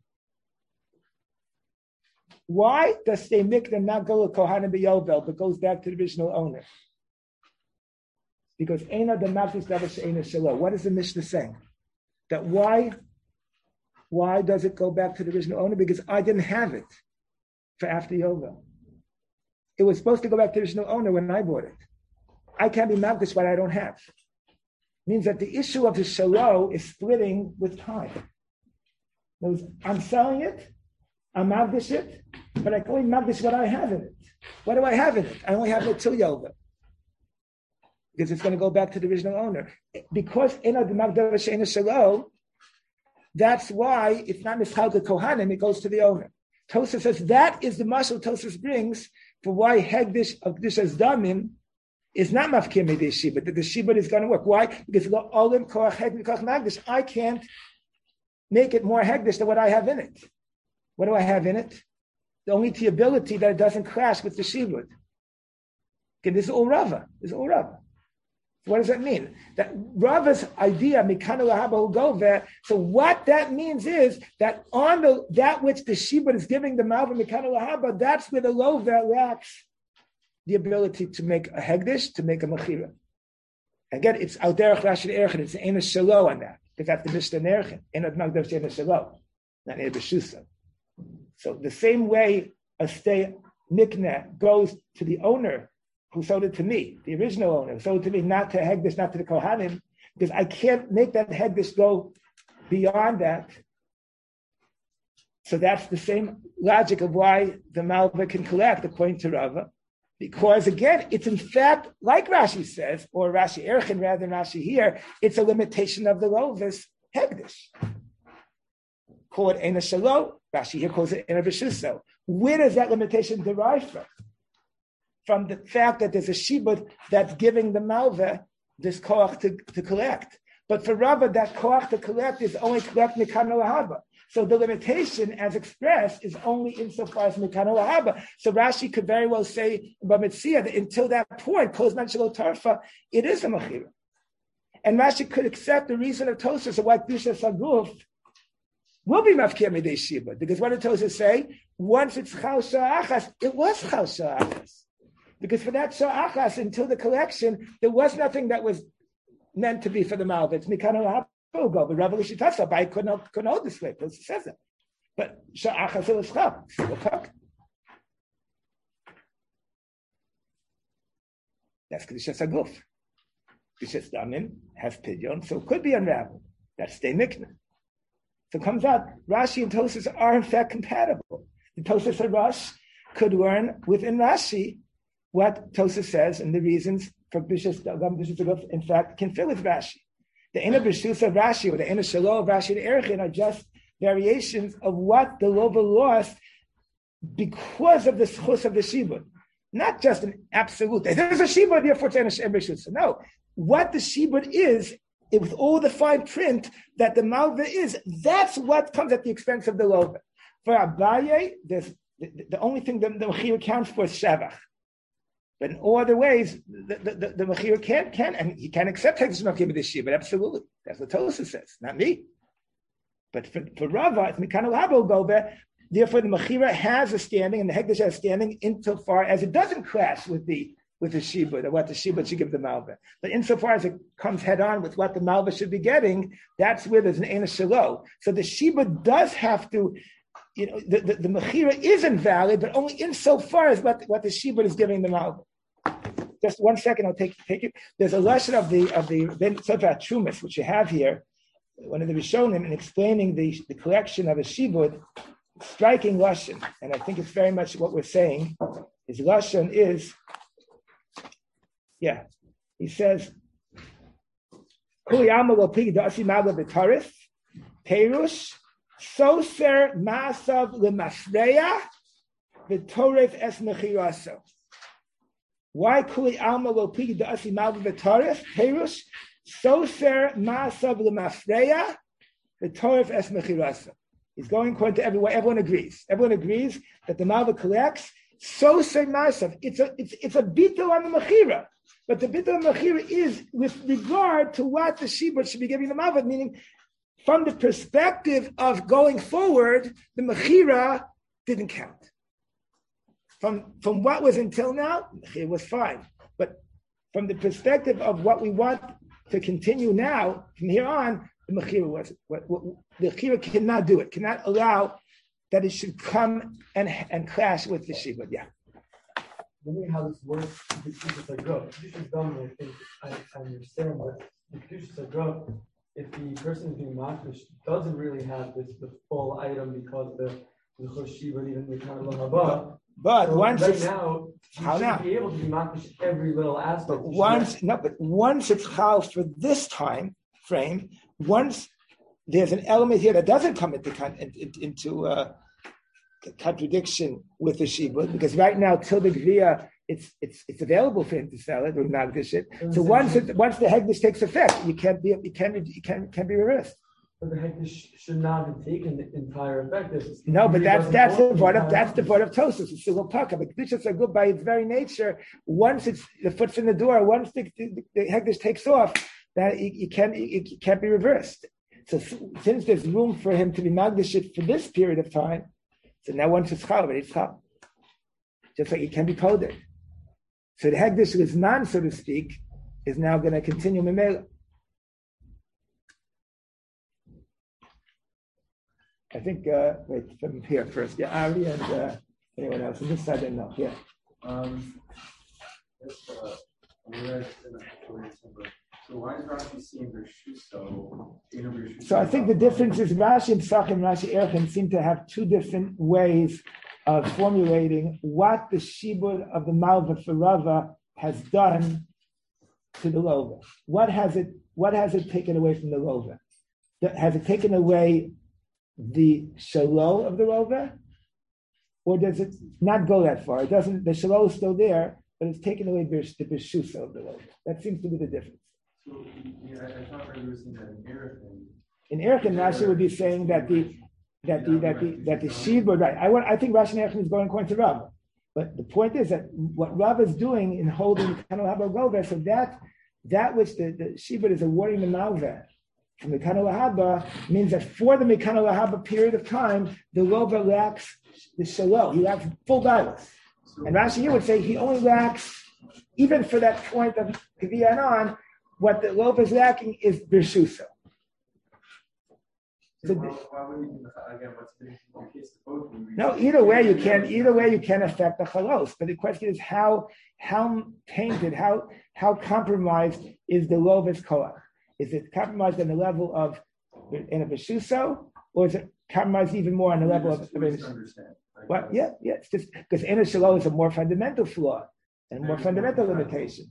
Why does stay mikna not go to kohanim biyovel, but goes back to the original owner? Because ein adam makdish davar she'eina shalo. What is the Mishnah saying? That why? Why does it go back to the original owner? Because I didn't have it for after yovel. It was supposed to go back to the original owner when I bought it. I can't be magdish what I don't have. It means that the issue of the shalo is splitting with time. Words, I'm selling it, I'm magdish it, but I can only magdish what I have in it. What do I have in it? I only have it till yovel. Because it's going to go back to the original owner. Because in the magdash she'ena shalo, that's why it's not mischal to kohanim, it goes to the owner. Tosfos says that is the mashal Tosfos brings for why hegdish of dishas damim is not mafkir midei shibud, that the shibud is going to work. Why? Because olim koach hegdish koach magdish, I can't make it more hegdish than what I have in it. What do I have in it? The only the ability that it doesn't clash with the shibud. Okay, this is all Rava. This is all Rava. What does that mean? That Rava's idea, mikanu lahaba will go there. So what that means is that on the that which the shibud is giving the malva mikanu lahaba, that's where the lover lacks the ability to make a hegdish, to make a mechira. Again, it's al derech rashid erchen. It's ein shalo on that because that's the mishnah erchen. Ein ad magdav shein shalo, not ein b'shusa. So the same way a stay nikna goes to the owner who sold it to me, the original owner, who sold it to me, not to Hegdish, not to the Kohanim, because I can't make that Hegdish go beyond that. So that's the same logic of why the Malva can collect, according to Rava. Because again, it's in fact, like Rashi says, or Rashi Erchin rather than Rashi here, it's a limitation of the Lovis Hegdish. Call it Eina Shalo, Rashi here calls it Eina B'Shuso. Where does that limitation derive from? From the fact that there's a shibud that's giving the Malva this koach to, to collect. But for Rava, that koach to collect is only collect Mikano Lahaba. So the limitation, as expressed, is only insofar as Mikano Lahaba. So Rashi could very well say, Bamitzia, that until that point, Kozman Shelo Tarfa, it is a Mechira. And Rashi could accept the reason of Tosas of why Dusha Saguf will be Mafkir Midei Shiba. Because what did Tosas say? Once it's Chal Sha'achas, it was Chal Sha'achas. Because for that Sha'achas, until the collection, there was nothing that was meant to be for the Malva. It's Mikano Lahaba. Go, but Rav Lishitasa, I couldn't couldn't hold this way because it says it. But Sha'achas el Shchab, still cook. That's Kedusha Saguf. Kedusha Damin has pidyon, so it could be unraveled. That's Stay Mikna. So it comes out, Rashi and Tosas are in fact compatible. The Tosas and Rosh could learn within Rashi what Tosas says and the reasons for Bishas Saguf, in fact, can fit with Rashi. The Eina B'Shusa of Rashi or the Eina Shalo of Rashi and Erchin are just variations of what the Lova lost because of the schus of the Shibud. Not just an absolute, there's a Shibud, therefore it's Eina B'Shusa. No, what the Shibud is, it, with all the fine print that the Malva is, that's what comes at the expense of the Lova. For Abaye, there's, the, the only thing that the Mechir counts for is Shavach. But in all other ways, the, the, the, the Mechir can, can, and he can accept Hegdish Machir B'Dishir, but absolutely. That's what Tosas says, not me. But for, for Rava, it's Mikano Labo Gobe, therefore the Mechira has a standing, and the Hegdish has a standing insofar as it doesn't clash with the with the Shibud, or what the Shibud should give the Malva. But insofar as it comes head on with what the Malva should be getting, that's where there's an Eina Shalo. So the Shibud does have to, you know, the, the, the Mechira is invalid, but only insofar as what, what the Shibud is giving the Malva. Just one second, I'll take take it. There's a lesson of the of the Ben Tzadvat Trumas, which you have here, one of the Rishonim, in explaining the, the collection of a Shibud, striking Lashon, and I think it's very much what we're saying. His Lashon is, yeah, he says, Kuliyama lopi da'asi magla b'taris, Perush, Soser Masav L'Masreya, V'toref Es Mechiraso. Why Kuli Alma Lopi Da'asi Malva V'Tarif? Perush Soser Masav L'Masreya V'Torif Es Mechirasa. He's going according to everyone. Everyone agrees. Everyone agrees that the Malva collects Soser Masav. It's a it's it's a bitul on the Mechira, but the bitul on the Mechira is with regard to what the Shibud should be giving the Malva, meaning from the perspective of going forward, the Mechira didn't count. From, from what was until now, it was fine. But from the perspective of what we want to continue now, from here on, the Mechira was what, what, the Mechira cannot do it, cannot allow that it should come and and clash with the Shibud. Yeah. Wondering how this works. This is a growth. This is dumb. I think I, I understand, but if it's a growth, if the person is being machrish doesn't really have this the full item because the the Shibud even the kind of haba. But so once right it's now, you how should now? be able to be machrish every little aspect. But once no, but once it's chal for this time frame, once there's an element here that doesn't come into into, into uh, contradiction with the shibud, because right now till the gvia, it's it's it's available for him to sell it or magdish it. So once it, once the hegdish takes effect, you can't be you can't you can't can't be reversed. But the hegdish should not have taken the entire effect. It's, no, but that's that's the part of that's effect. the part of tosus. It's still a paka. But kedusha are good by its very nature. Once it's the foot's in the door, once the, the, the hegdish takes off, that you, you can't it, it can't be reversed. So since there's room for him to be magdish for this period of time, so now once it's chal, it's chal. Just like it can be coded. So the hegdish is non, so to speak, is now going to continue memela. I think, uh, wait, from here first. Yeah, Ari and uh, anyone else. On this side, I know. Yeah. Um, just, uh, so why does Rashi see in Bershuso? So I think the difference is Rashi and Psachim and Rashi Erchin seem to have two different ways of formulating what the shibud of the Malva for Rava has done to the Lova. What has it? What has it taken away from the Lova? Has it taken away the shalom of the Lova, or does it not go that far? It doesn't. The shalom is still there, but it's taken away the beshusa of the Lova. That seems to be the difference. So, yeah, I thought I was saying that in Erichin. In Erichin, Rashi would be saying that the that the that the that the shibud. Right. I want. I think Rashi and Erichin is going according to Rava. But the point is that what Rava is doing in holding Kanal Haba Gova, so that that which the, the shibud is awarding the Malva from the Kanal Haba means that for the Kanal Haba period of time, the Lova lacks the shalom. He lacks full balance. And Rashi here would say he only lacks, even for that point of Kaviyah and on, what the Lova is lacking is Birshusa. So why, why would you, again, what's the case to both? No, either way you can. Either way you can affect the chalos. But the question is how how tainted, how how compromised is the lova's koach? Is it compromised on the level of in a beshuso, or is it compromised even more on the level of? What? Yeah, yeah. It's just because inner shalom is a more fundamental flaw and a more fundamental limitation.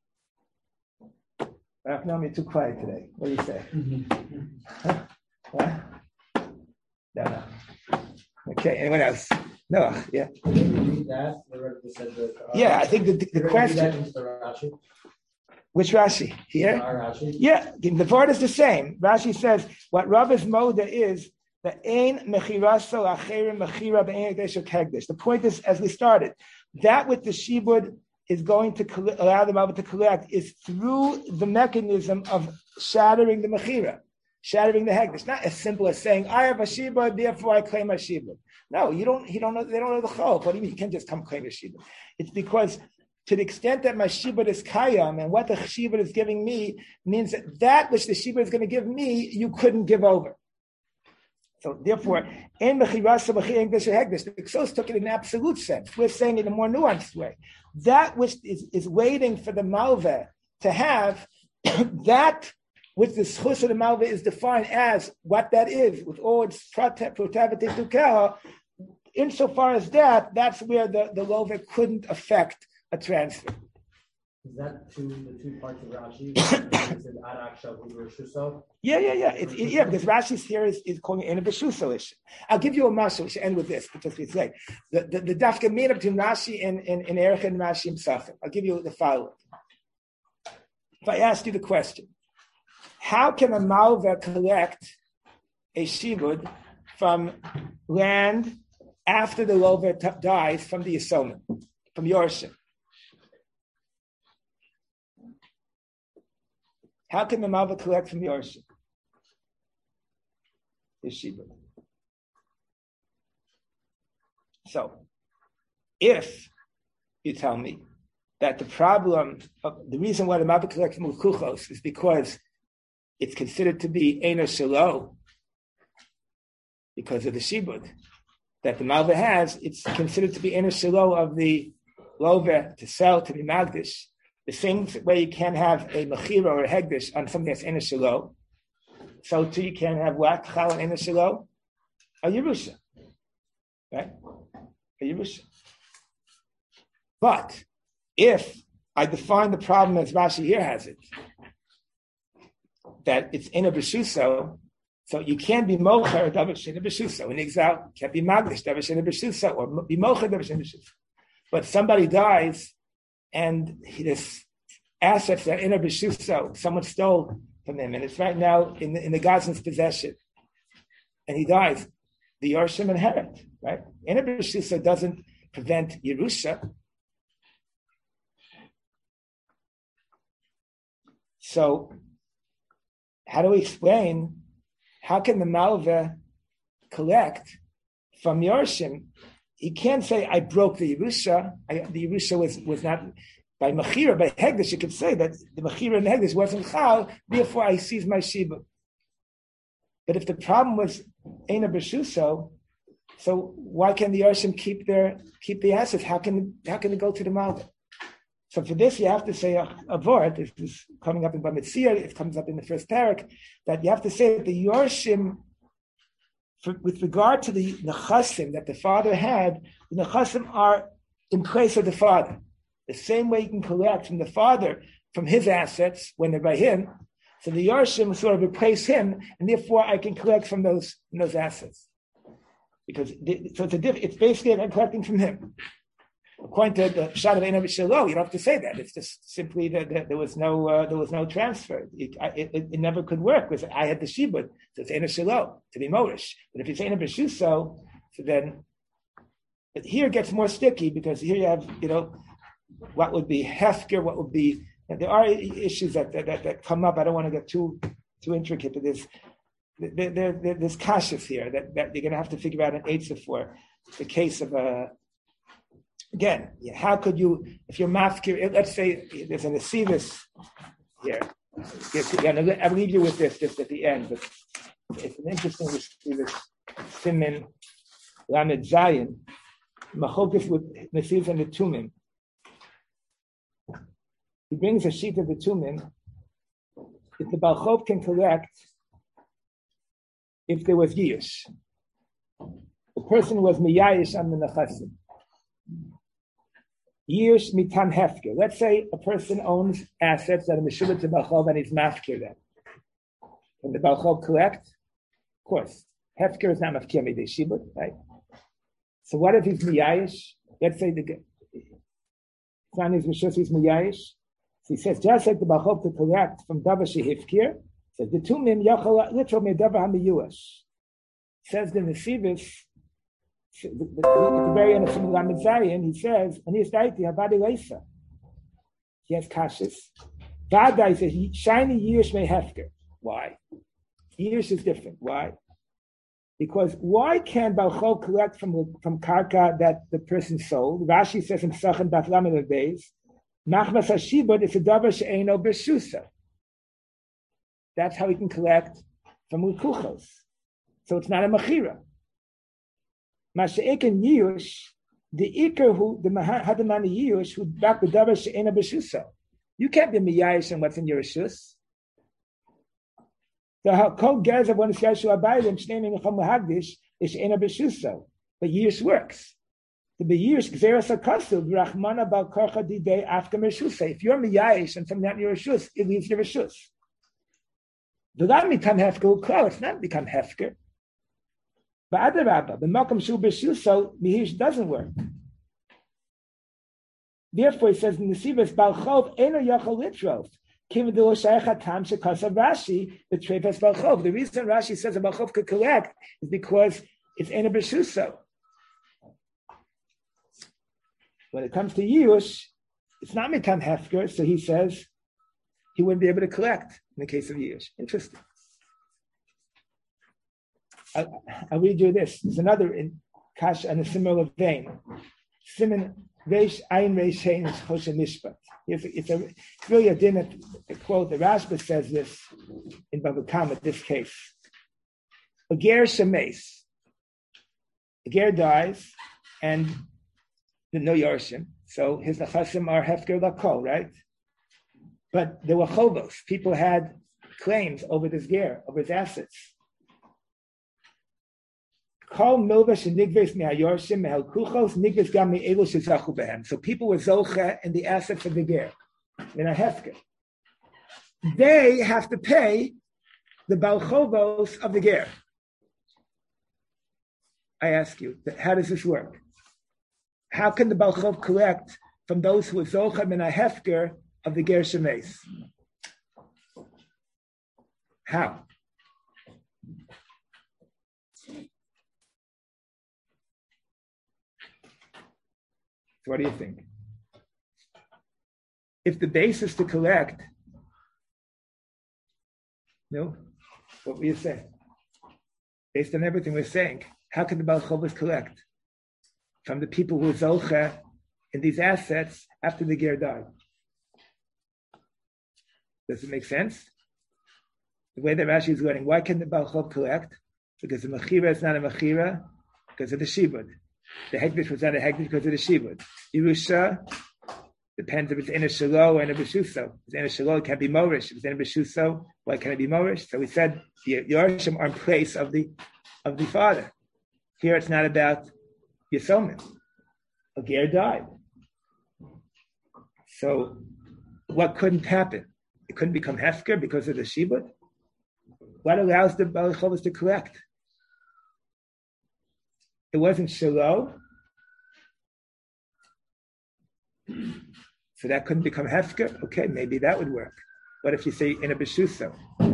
Uh, no, I'm too quiet today. What do you say? Huh? What? No, no. Okay, anyone else? No, yeah. That, the, uh, yeah, I think the, the, the question. Which Rashi? Here? Rashi. Yeah, the word is the same. Rashi says what Rava's moda is the ein mechiraso acherim mechira be'ein ekdesh kegdesh. The point is, as we started, that with the shibud is going to coll- allow the Malva to collect is through the mechanism of shattering the mechira. Shattering the hegdish, not as simple as saying I have a shibud, therefore I claim a shibud. No, you don't. You don't know. They don't know the chol. What do you mean? You can't just come claim a shibud. It's because to the extent that my shibud is kayam and what the shibud is giving me means that that which the shibud is going to give me, you couldn't give over. So therefore, in mechirasa mechir hegdish, the Ksos took it in an absolute sense. We're saying it in a more nuanced way. That which is, is waiting for the malveh to have that. Which the schus of the malva is defined as what that is, with all its protavity tukeha. Insofar as that, that's where the, the lova couldn't affect a transfer. Is that two the two parts of Rashi? yeah, yeah, yeah. It's, it, yeah, because Rashi's here is, is calling it a beshuso issue. I'll give you a mashal. We should end with this because it's late. The the, the dafka mean between Rashi and and, and Erech and Rashi himself. I'll give you the following. If I asked you the question. How can a malva collect a shibud from land after the lova t- dies from the yisomim, from Yorshim? How can the malva collect from Yorshim? The shibud. So, if you tell me that the problem, of, the reason why the malva collects from Lukuchos is because it's considered to be Eino Shelo because of the shibud that the malva has. It's considered to be Eino Shelo of the lova to sell, to be magdish. The same way you can't have a mechira or a hegdish on something that's Eino Shelo. So too you can't have what? Chal and Eino Shelo? A Yerusha. Right? A Yerusha. But if I define the problem as Rashi here has it, that it's in a beshuso, so you can't be mocher davar in a beshuso. In exile, can't be magdish davar in a beshuso, or be mocher davar in a beshuso. But somebody dies, and his assets are in a beshuso. Someone stole from him, and it's right now in the, in the Gazan's possession, and he dies. The Yorshim inherit, right? In a beshuso doesn't prevent Yerusha. So. How do we explain, how can the malva collect from Yorshim? He can't say, I broke the Yerusha. I, the Yerusha was, was not, by Mechira, by Hegdish, you could say that the Mechira and Hegdish wasn't Chal, therefore I seize my Shibud. But if the problem was Eina B'Shuso, so why can the Yarshim keep their keep the assets? How can how can they go to the Malvin? So for this, you have to say a, a vort. This is coming up in Bamitzia. It comes up in the first parak that you have to say that the Yarshim, for, with regard to the nechasim that the father had, the nechasim are in place of the father. The same way you can collect from the father from his assets when they're by him. So the Yarshim sort of replace him, and therefore I can collect from those from those assets. Because the, so it's a diff, it's basically I'm collecting from him. According to the Pshat of Eina B'Shelo, you don't have to say that. It's just simply that, that there was no uh, there was no transfer. It, it, it, it never could work because I had the shibud, so it's Eina B'Shelo to be morish. But if it's Eina B'Shuso, so then but here it gets more sticky because here you have you know what would be hefker, what would be. There are issues that that, that, that come up. I don't want to get too too intricate, but there's there, there, there, there's kashas here that, that you're going to have to figure out an eitzah for. The case of a again, how could you if you're mafkir? Let's say there's an asivis here. Yeah, I'll leave you with this just at the end, but it's an interesting asivis. Simin Lamed Zayin Machokas with Nasivs and the Tumim. He brings a sheet of the Tumim. If the Balchov can collect, if there was Yish, the person was Miyayish on the Nechasim. Yish mitam hefker. Let's say a person owns assets that are Meshubah to Balchov and he's mafkir them. Can the Balchov collect? Of course. Hefker is not mafkir midei shibud, right? So what if he's Miyayish? Let's say the son is Meshus, he's Miyayish. He says, just like the Balchov to collect from Dava Shehifkir, says the Tumim Yachal Litro Medava Hamiyuash. Says the Nesivis, at the very end of Siman Lamed Zayin, he says, and he's Daiti Havadi Leisa. He has Kashis. Vadai says, shiny Yish may Hefker. Why? Yish is different. Why? Because why can Balchov collect from from Karka that the person sold? Rashi says in Sachin Daf Lamed Beis, Machmas Hashibud is a davar she'eino b'shusa. That's how he can collect from Lukuchos. So it's not a machira. Masha'ekin Yiyush, the Iker who, the Hadamani Yiyush, who back the davar she'eino b'shusa. You can't be Miyayish on what's in your Rishus. The Kol Gerz of one is Yeshua Abayim, Shnei Necham Lahagdish, is she'eino b'shusa. But Yiyush works. The Beyish Gzeras Akasu, Rachmana Bal Korcha Didei after Meshusa. If you're Miyayish and something not in your Rishus, it leaves your Rishus. Do not become Hefker will call, it's not become Hefker. But other Rabba, the Malkam Shu Beshuso, Mihish doesn't work. Therefore, he says in the Sivas, Balchov Eno Yachol Litrov. Kim Dilo Shaykha Tam Shekasa Rashi, the Trefes Balchov. The reason Rashi says a Balchov could collect is because it's Eno Beshuso. When it comes to Yush, it's not Mitam Hefker, so he says he wouldn't be able to collect in the case of Yush. Interesting. I'll, I'll read you this. There's another in Kash in a similar vein. Siman Reish Ayin Reish Hein Choshen Mishpat. It's, it's, a, it's really a dinner a quote. The Rashba says this in Bava Kama, this case. A ger shemes. A ger dies, and the no Yarshim, so his nechasim are hefker lakol, right? But there were chovos. People had claims over this ger, over his assets. Kol milva shenigves me'ayorshim me'el kuchos nigves gam me'elu shezachu behem. So people were zocha in the assets of the ger, in a hefker. They have to pay the balchovos of the ger. I ask you, how does this work? How can the Balchov collect from those who are Zochem and a Hefker of the Ger Shemes? How? So what do you think? If the basis to collect, no? What were you saying? Based on everything we're saying, how can the Balchovos collect from the people who are Zolcha in these assets after the Ger died? Does it make sense? The way that Rashi is learning, why can the Baal Chov collect? Because the Mechira is not a Mechira because of the Shibud. The Hegdish was not a Hegdish because of the Shibud. Yerusha depends if it's in a Shalo or in a Beshuso. If it's in a Shalo, it can't be Morish. If it's in a Beshuso, why can't it be Morish? So we said the Yorshim are in place of the of the father. Here it's not about Yisomim. A Ger died. So what couldn't happen? It couldn't become Hefker because of the Shibud? What allows the Baal Chovos to collect? It wasn't Shiloh, so that couldn't become Hefker. Okay, maybe that would work. What if you say in a Beshuso?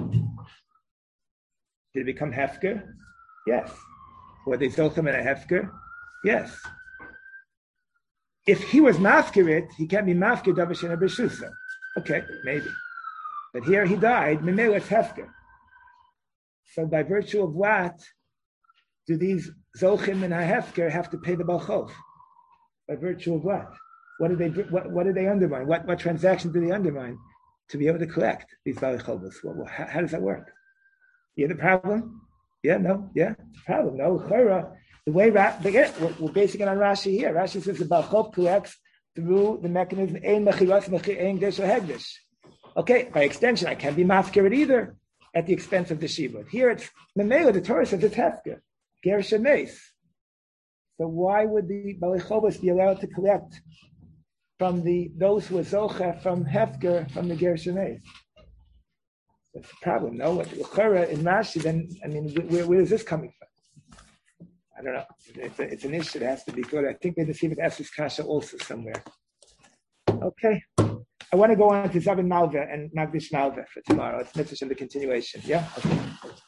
Did it become Hefker? Yes. Were they Zolchim in a Hefker? Yes. If he was Mafkirit, he can't be Mafkir Davish in a Beshuso. Okay, maybe. But here he died, Memela it's Hefker. So by virtue of what do these Zolchim and HaHefker have to pay the Baal Chov? By virtue of what? What do they what, what do they undermine? What what transaction do they undermine to be able to collect these Baal Chovos? Well, how, how does that work? You have the problem? Yeah, no, yeah, it's a problem. No, the way Ra- we're, we're basing it on Rashi here. Rashi says the Baal Chov collects through the mechanism Ein Mechiras Ein Gdesh Hegdesh. Okay, by extension, I can't be mafkir either at the expense of the Shibud. Here it's Memela, the Torah says it's Hefker, Ger Shemeis. So why would the Baal Chovos be allowed to collect from the those who are Zocha from Hefker from the Ger Shemeis? That's the problem. No, what L'chara in Rashi, then, I mean, where, where is this coming from? I don't know. It's, a, it's an issue that has to be good. I think they see it as this kasha also somewhere. Okay. I want to go on to Zavin Malva and Magdish Malva for tomorrow. It's mitzvah in the continuation. Yeah? Okay.